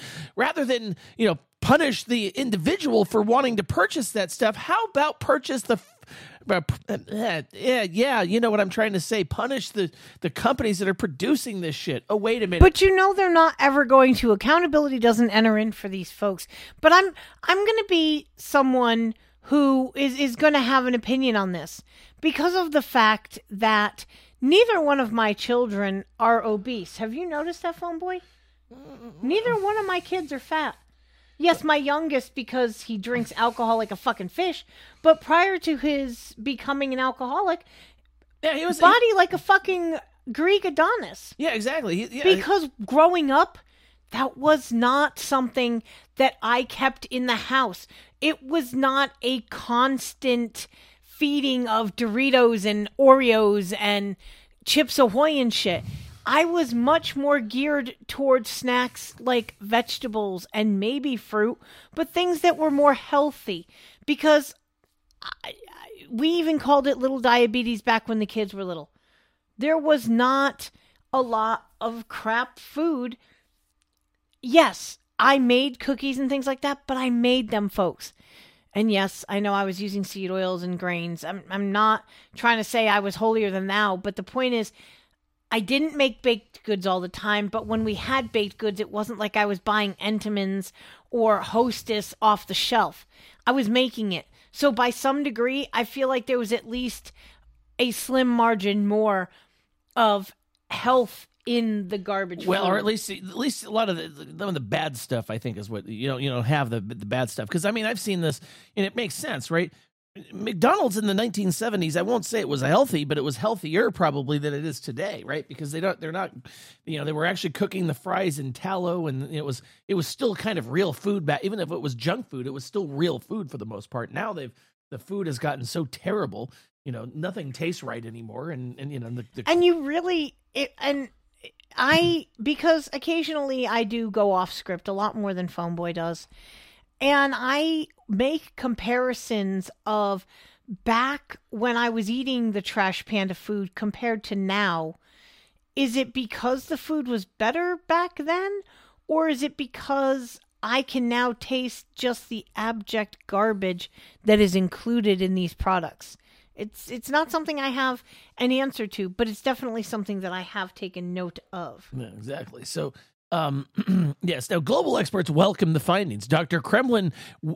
punish the individual for wanting to purchase that stuff. How about purchase the you know what I'm trying to say. Punish the companies that are producing this shit. Oh, wait a minute. But they're not ever going to. Accountability doesn't enter in for these folks. But I'm going to be someone who is going to have an opinion on this because of the fact that neither one of my children are obese. Have you noticed that, Phone Boy? Neither one of my kids are fat. Yes, my youngest, because he drinks alcohol like a fucking fish. But prior to his becoming an alcoholic, he was body like a fucking Greek Adonis. Yeah, exactly. Because growing up, that was not something that I kept in the house. It was not a constant feeding of Doritos and Oreos and Chips Ahoy and shit. I was much more geared towards snacks like vegetables and maybe fruit, but things that were more healthy because we even called it little diabetes back when the kids were little. There was not a lot of crap food. Yes, I made cookies and things like that, but I made them, folks. And yes, I know I was using seed oils and grains. I'm not trying to say I was holier than thou, but the point is, I didn't make baked goods all the time, but when we had baked goods, it wasn't like I was buying Entenmann's or Hostess off the shelf. I was making it. So by some degree, I feel like there was at least a slim margin more of health in the garbage. Well, food. or at least a lot of the bad stuff, I think, is what you don't have the bad stuff. Because I mean, I've seen this, and it makes sense, right? McDonald's in the 1970s, I won't say it was healthy, but it was healthier probably than it is today, right? Because they were actually cooking the fries in tallow, and it was still kind of real food back. Even if it was junk food, it was still real food for the most part. Now the food has gotten so terrible, nothing tastes right anymore, because occasionally I do go off script a lot more than Phone Boy does. And I make comparisons of back when I was eating the Trash Panda food compared to now. Is it because the food was better back then? Or is it because I can now taste just the abject garbage that is included in these products? It's not something I have an answer to, but it's definitely something that I have taken note of. Yeah, exactly. So Yes. Now, global experts welcome the findings. Dr. Kremlin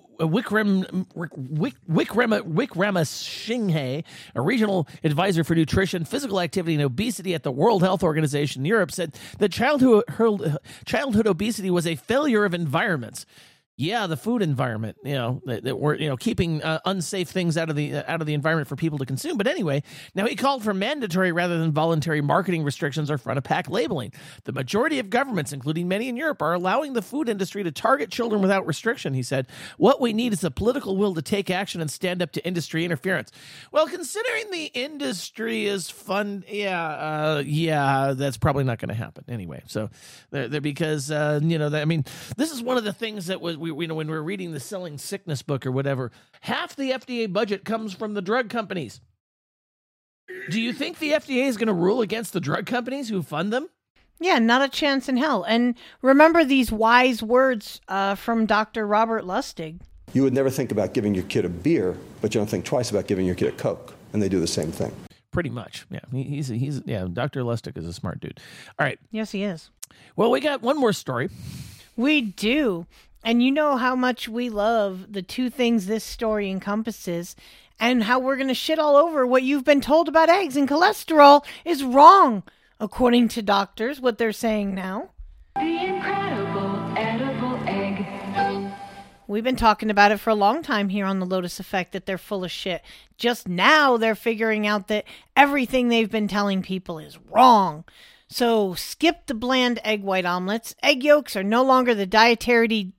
Wickramasinghe, a regional advisor for nutrition, physical activity, and obesity at the World Health Organization in Europe, said that childhood obesity was a failure of environments. Yeah, the food environment, that we're, keeping unsafe things out of the environment for people to consume. But anyway, now he called for mandatory rather than voluntary marketing restrictions or front-of-pack labeling. The majority of governments, including many in Europe, are allowing the food industry to target children without restriction, he said. What we need is a political will to take action and stand up to industry interference. Well, considering the industry is fun, that's probably not going to happen anyway. So, because, this is one of the things that was, when we're reading the Selling Sickness book or whatever, half the FDA budget comes from the drug companies. Do you think the FDA is going to rule against the drug companies who fund them? Yeah, not a chance in hell. And remember these wise words from Dr. Robert Lustig. You would never think about giving your kid a beer, but you don't think twice about giving your kid a Coke, and they do the same thing. Pretty much, yeah. He's Dr. Lustig is a smart dude. All right. Yes, he is. Well, we got one more story. We do. And you know how much we love the two things this story encompasses, and how we're going to shit all over what you've been told about eggs and cholesterol is wrong, according to doctors, what they're saying now. The incredible edible egg. We've been talking about it for a long time here on The Lotus Effect, that they're full of shit. Just now they're figuring out that everything they've been telling people is wrong. So skip the bland egg white omelets. Egg yolks are no longer the dietary.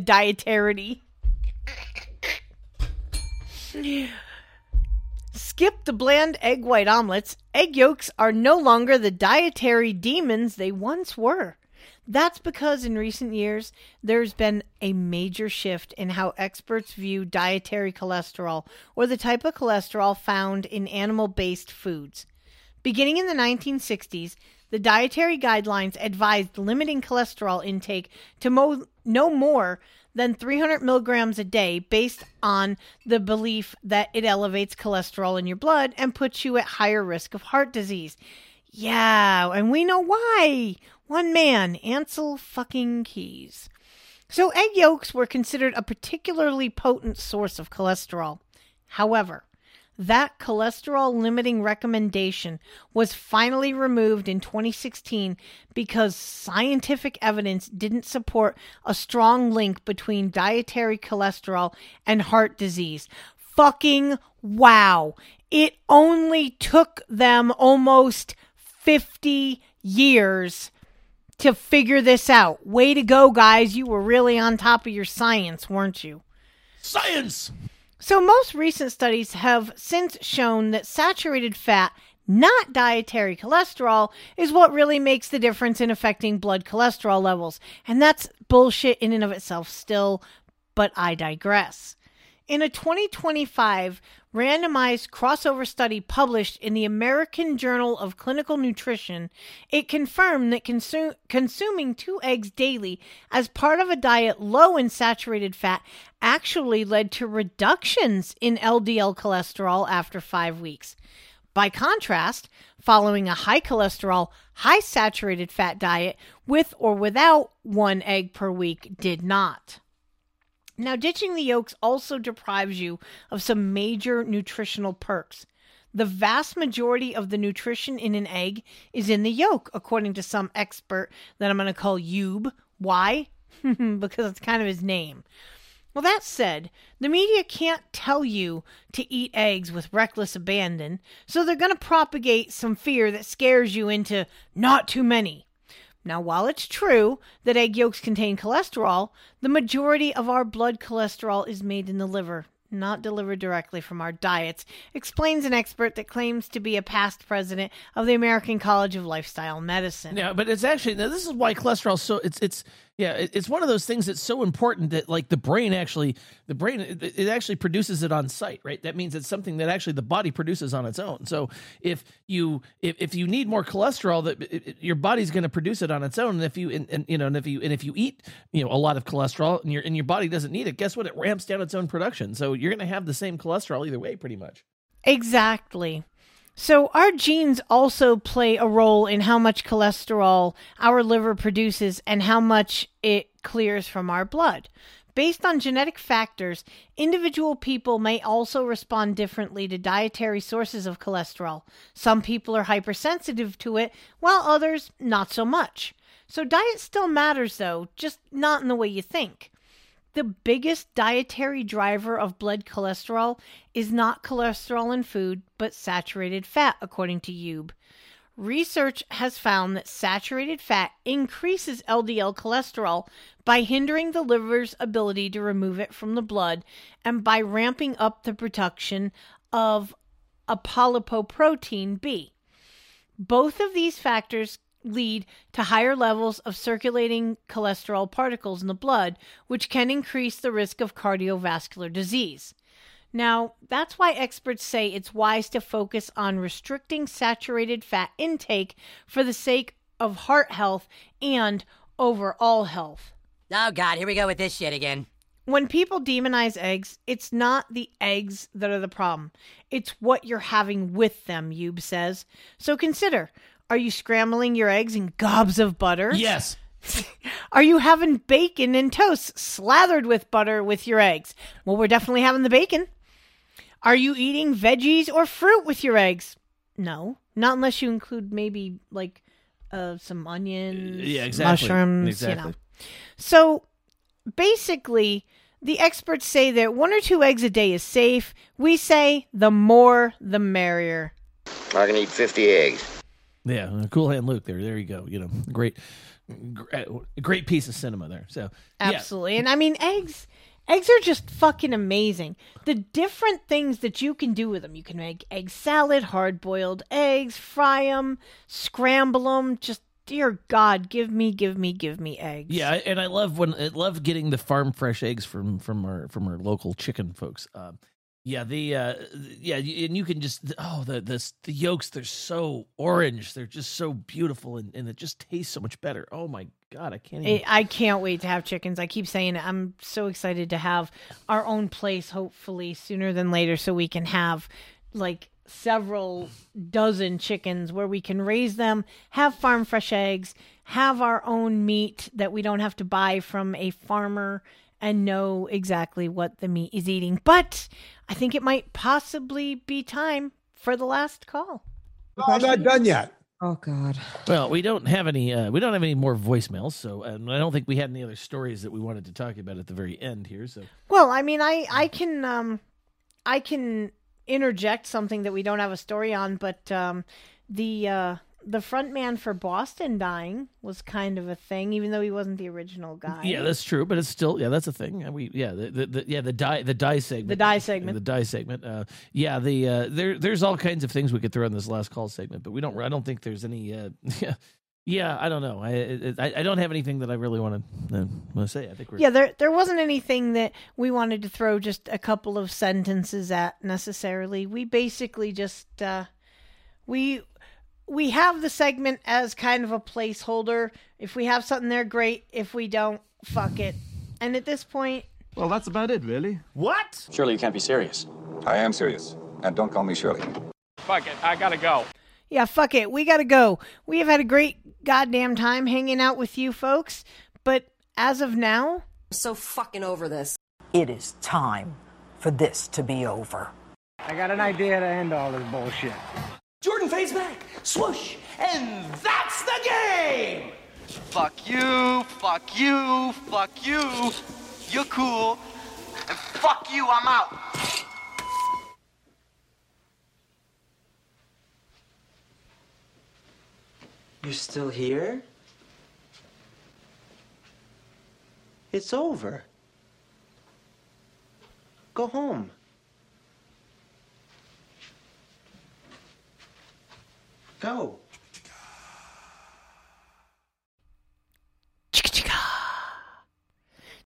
Skip the bland egg white omelets. Egg yolks are no longer the dietary demons they once were. That's because in recent years, there's been a major shift in how experts view dietary cholesterol, or the type of cholesterol found in animal-based foods. Beginning in the 1960s, the dietary guidelines advised limiting cholesterol intake to no more than 300 milligrams a day, based on the belief that it elevates cholesterol in your blood and puts you at higher risk of heart disease. Yeah, and we know why. One man, Ansel fucking Keys. So egg yolks were considered a particularly potent source of cholesterol. However, that cholesterol-limiting recommendation was finally removed in 2016 because scientific evidence didn't support a strong link between dietary cholesterol and heart disease. Fucking wow. It only took them almost 50 years to figure this out. Way to go, guys. You were really on top of your science, weren't you? Science! So most recent studies have since shown that saturated fat, not dietary cholesterol, is what really makes the difference in affecting blood cholesterol levels. And that's bullshit in and of itself still, but I digress. In a 2025 randomized crossover study published in the American Journal of Clinical Nutrition, it confirmed that consuming 2 eggs daily as part of a diet low in saturated fat actually led to reductions in LDL cholesterol after 5 weeks. By contrast, following a high cholesterol, high saturated fat diet with or without 1 egg per week did not. Now, ditching the yolks also deprives you of some major nutritional perks. The vast majority of the nutrition in an egg is in the yolk, according to some expert that I'm going to call Yub. Why? Because it's kind of his name. Well, that said, the media can't tell you to eat eggs with reckless abandon, so they're going to propagate some fear that scares you into not too many. Now, while it's true that egg yolks contain cholesterol, the majority of our blood cholesterol is made in the liver, not delivered directly from our diets, explains an expert that claims to be a past president of the American College of Lifestyle Medicine. Yeah, but it's actually, now this is why cholesterol, so it's one of those things that's so important that, like, the brain actually produces it on site, right? That means it's something that actually the body produces on its own. So if you need more cholesterol, your body's going to produce it on its own. And if you eat a lot of cholesterol and your body doesn't need it, guess what? It ramps down its own production. So you're going to have the same cholesterol either way, pretty much. Exactly. So our genes also play a role in how much cholesterol our liver produces and how much it clears from our blood. Based on genetic factors, individual people may also respond differently to dietary sources of cholesterol. Some people are hypersensitive to it, while others not so much. So diet still matters though, just not in the way you think. The biggest dietary driver of blood cholesterol is not cholesterol in food, but saturated fat, according to Youb. Research has found that saturated fat increases LDL cholesterol by hindering the liver's ability to remove it from the blood and by ramping up the production of apolipoprotein B. Both of these factors lead to higher levels of circulating cholesterol particles in the blood, which can increase the risk of cardiovascular disease. Now, that's why experts say it's wise to focus on restricting saturated fat intake for the sake of heart health and overall health. Oh, God, here we go with this shit again. When people demonize eggs, it's not the eggs that are the problem. It's what you're having with them, Youb says. So consider, are you scrambling your eggs in gobs of butter? Yes. Are you having bacon and toast slathered with butter with your eggs? Well, we're definitely having the bacon. Are you eating veggies or fruit with your eggs? No, not unless you include maybe like some onions, mushrooms, Exactly. So basically, the experts say that 1 or 2 eggs a day is safe. We say the more, the merrier. I can eat 50 eggs. Yeah, Cool Hand Luke there. There you go. Great piece of cinema there. So Absolutely. Yeah. And I mean, eggs are just fucking amazing. The different things that you can do with them. You can make egg salad, hard-boiled eggs, fry them, scramble them. Just, dear God, give me eggs. Yeah, and I love getting the farm fresh eggs from our local chicken folks. And you can just the yolks, they're so orange, they're just so beautiful, and it just tastes so much better. Oh my God, I can't wait to have chickens. I keep saying it. I'm so excited to have our own place, hopefully sooner than later, so we can have like several dozen chickens where we can raise them, have farm fresh eggs, have our own meat that we don't have to buy from a farmer, and know exactly what the meat is eating. But I think it might possibly be time for the last call. No, I'm not done yet. Oh God. Well, we don't have any more voicemails, so I don't think we had any other stories that we wanted to talk about at the very end here. So, well, I mean, I can interject something that we don't have a story on, but the front man for Boston dying was kind of a thing, even though he wasn't the original guy. Yeah, that's true, but it's still that's a thing. The die segment. The die segment. There's all kinds of things we could throw in this last call segment, but I don't think there's any. I don't know. I don't have anything that I really want to say. I think we're there wasn't anything that we wanted to throw just a couple of sentences at necessarily. We basically just we have the segment as kind of a placeholder. If we have something there, great. If we don't, fuck it. And at this point... Well, that's about it, really. What? Surely you can't be serious. I am serious. And don't call me Shirley. Fuck it, I gotta go. Yeah, fuck it. We gotta go. We have had a great goddamn time hanging out with you folks. But as of now... I'm so fucking over this. It is time for this to be over. I got an idea to end all this bullshit. Jordan fades back, swoosh, and that's the game! Fuck you, fuck you, fuck you. You're cool. And fuck you, I'm out. You're still here? It's over. Go home. Go.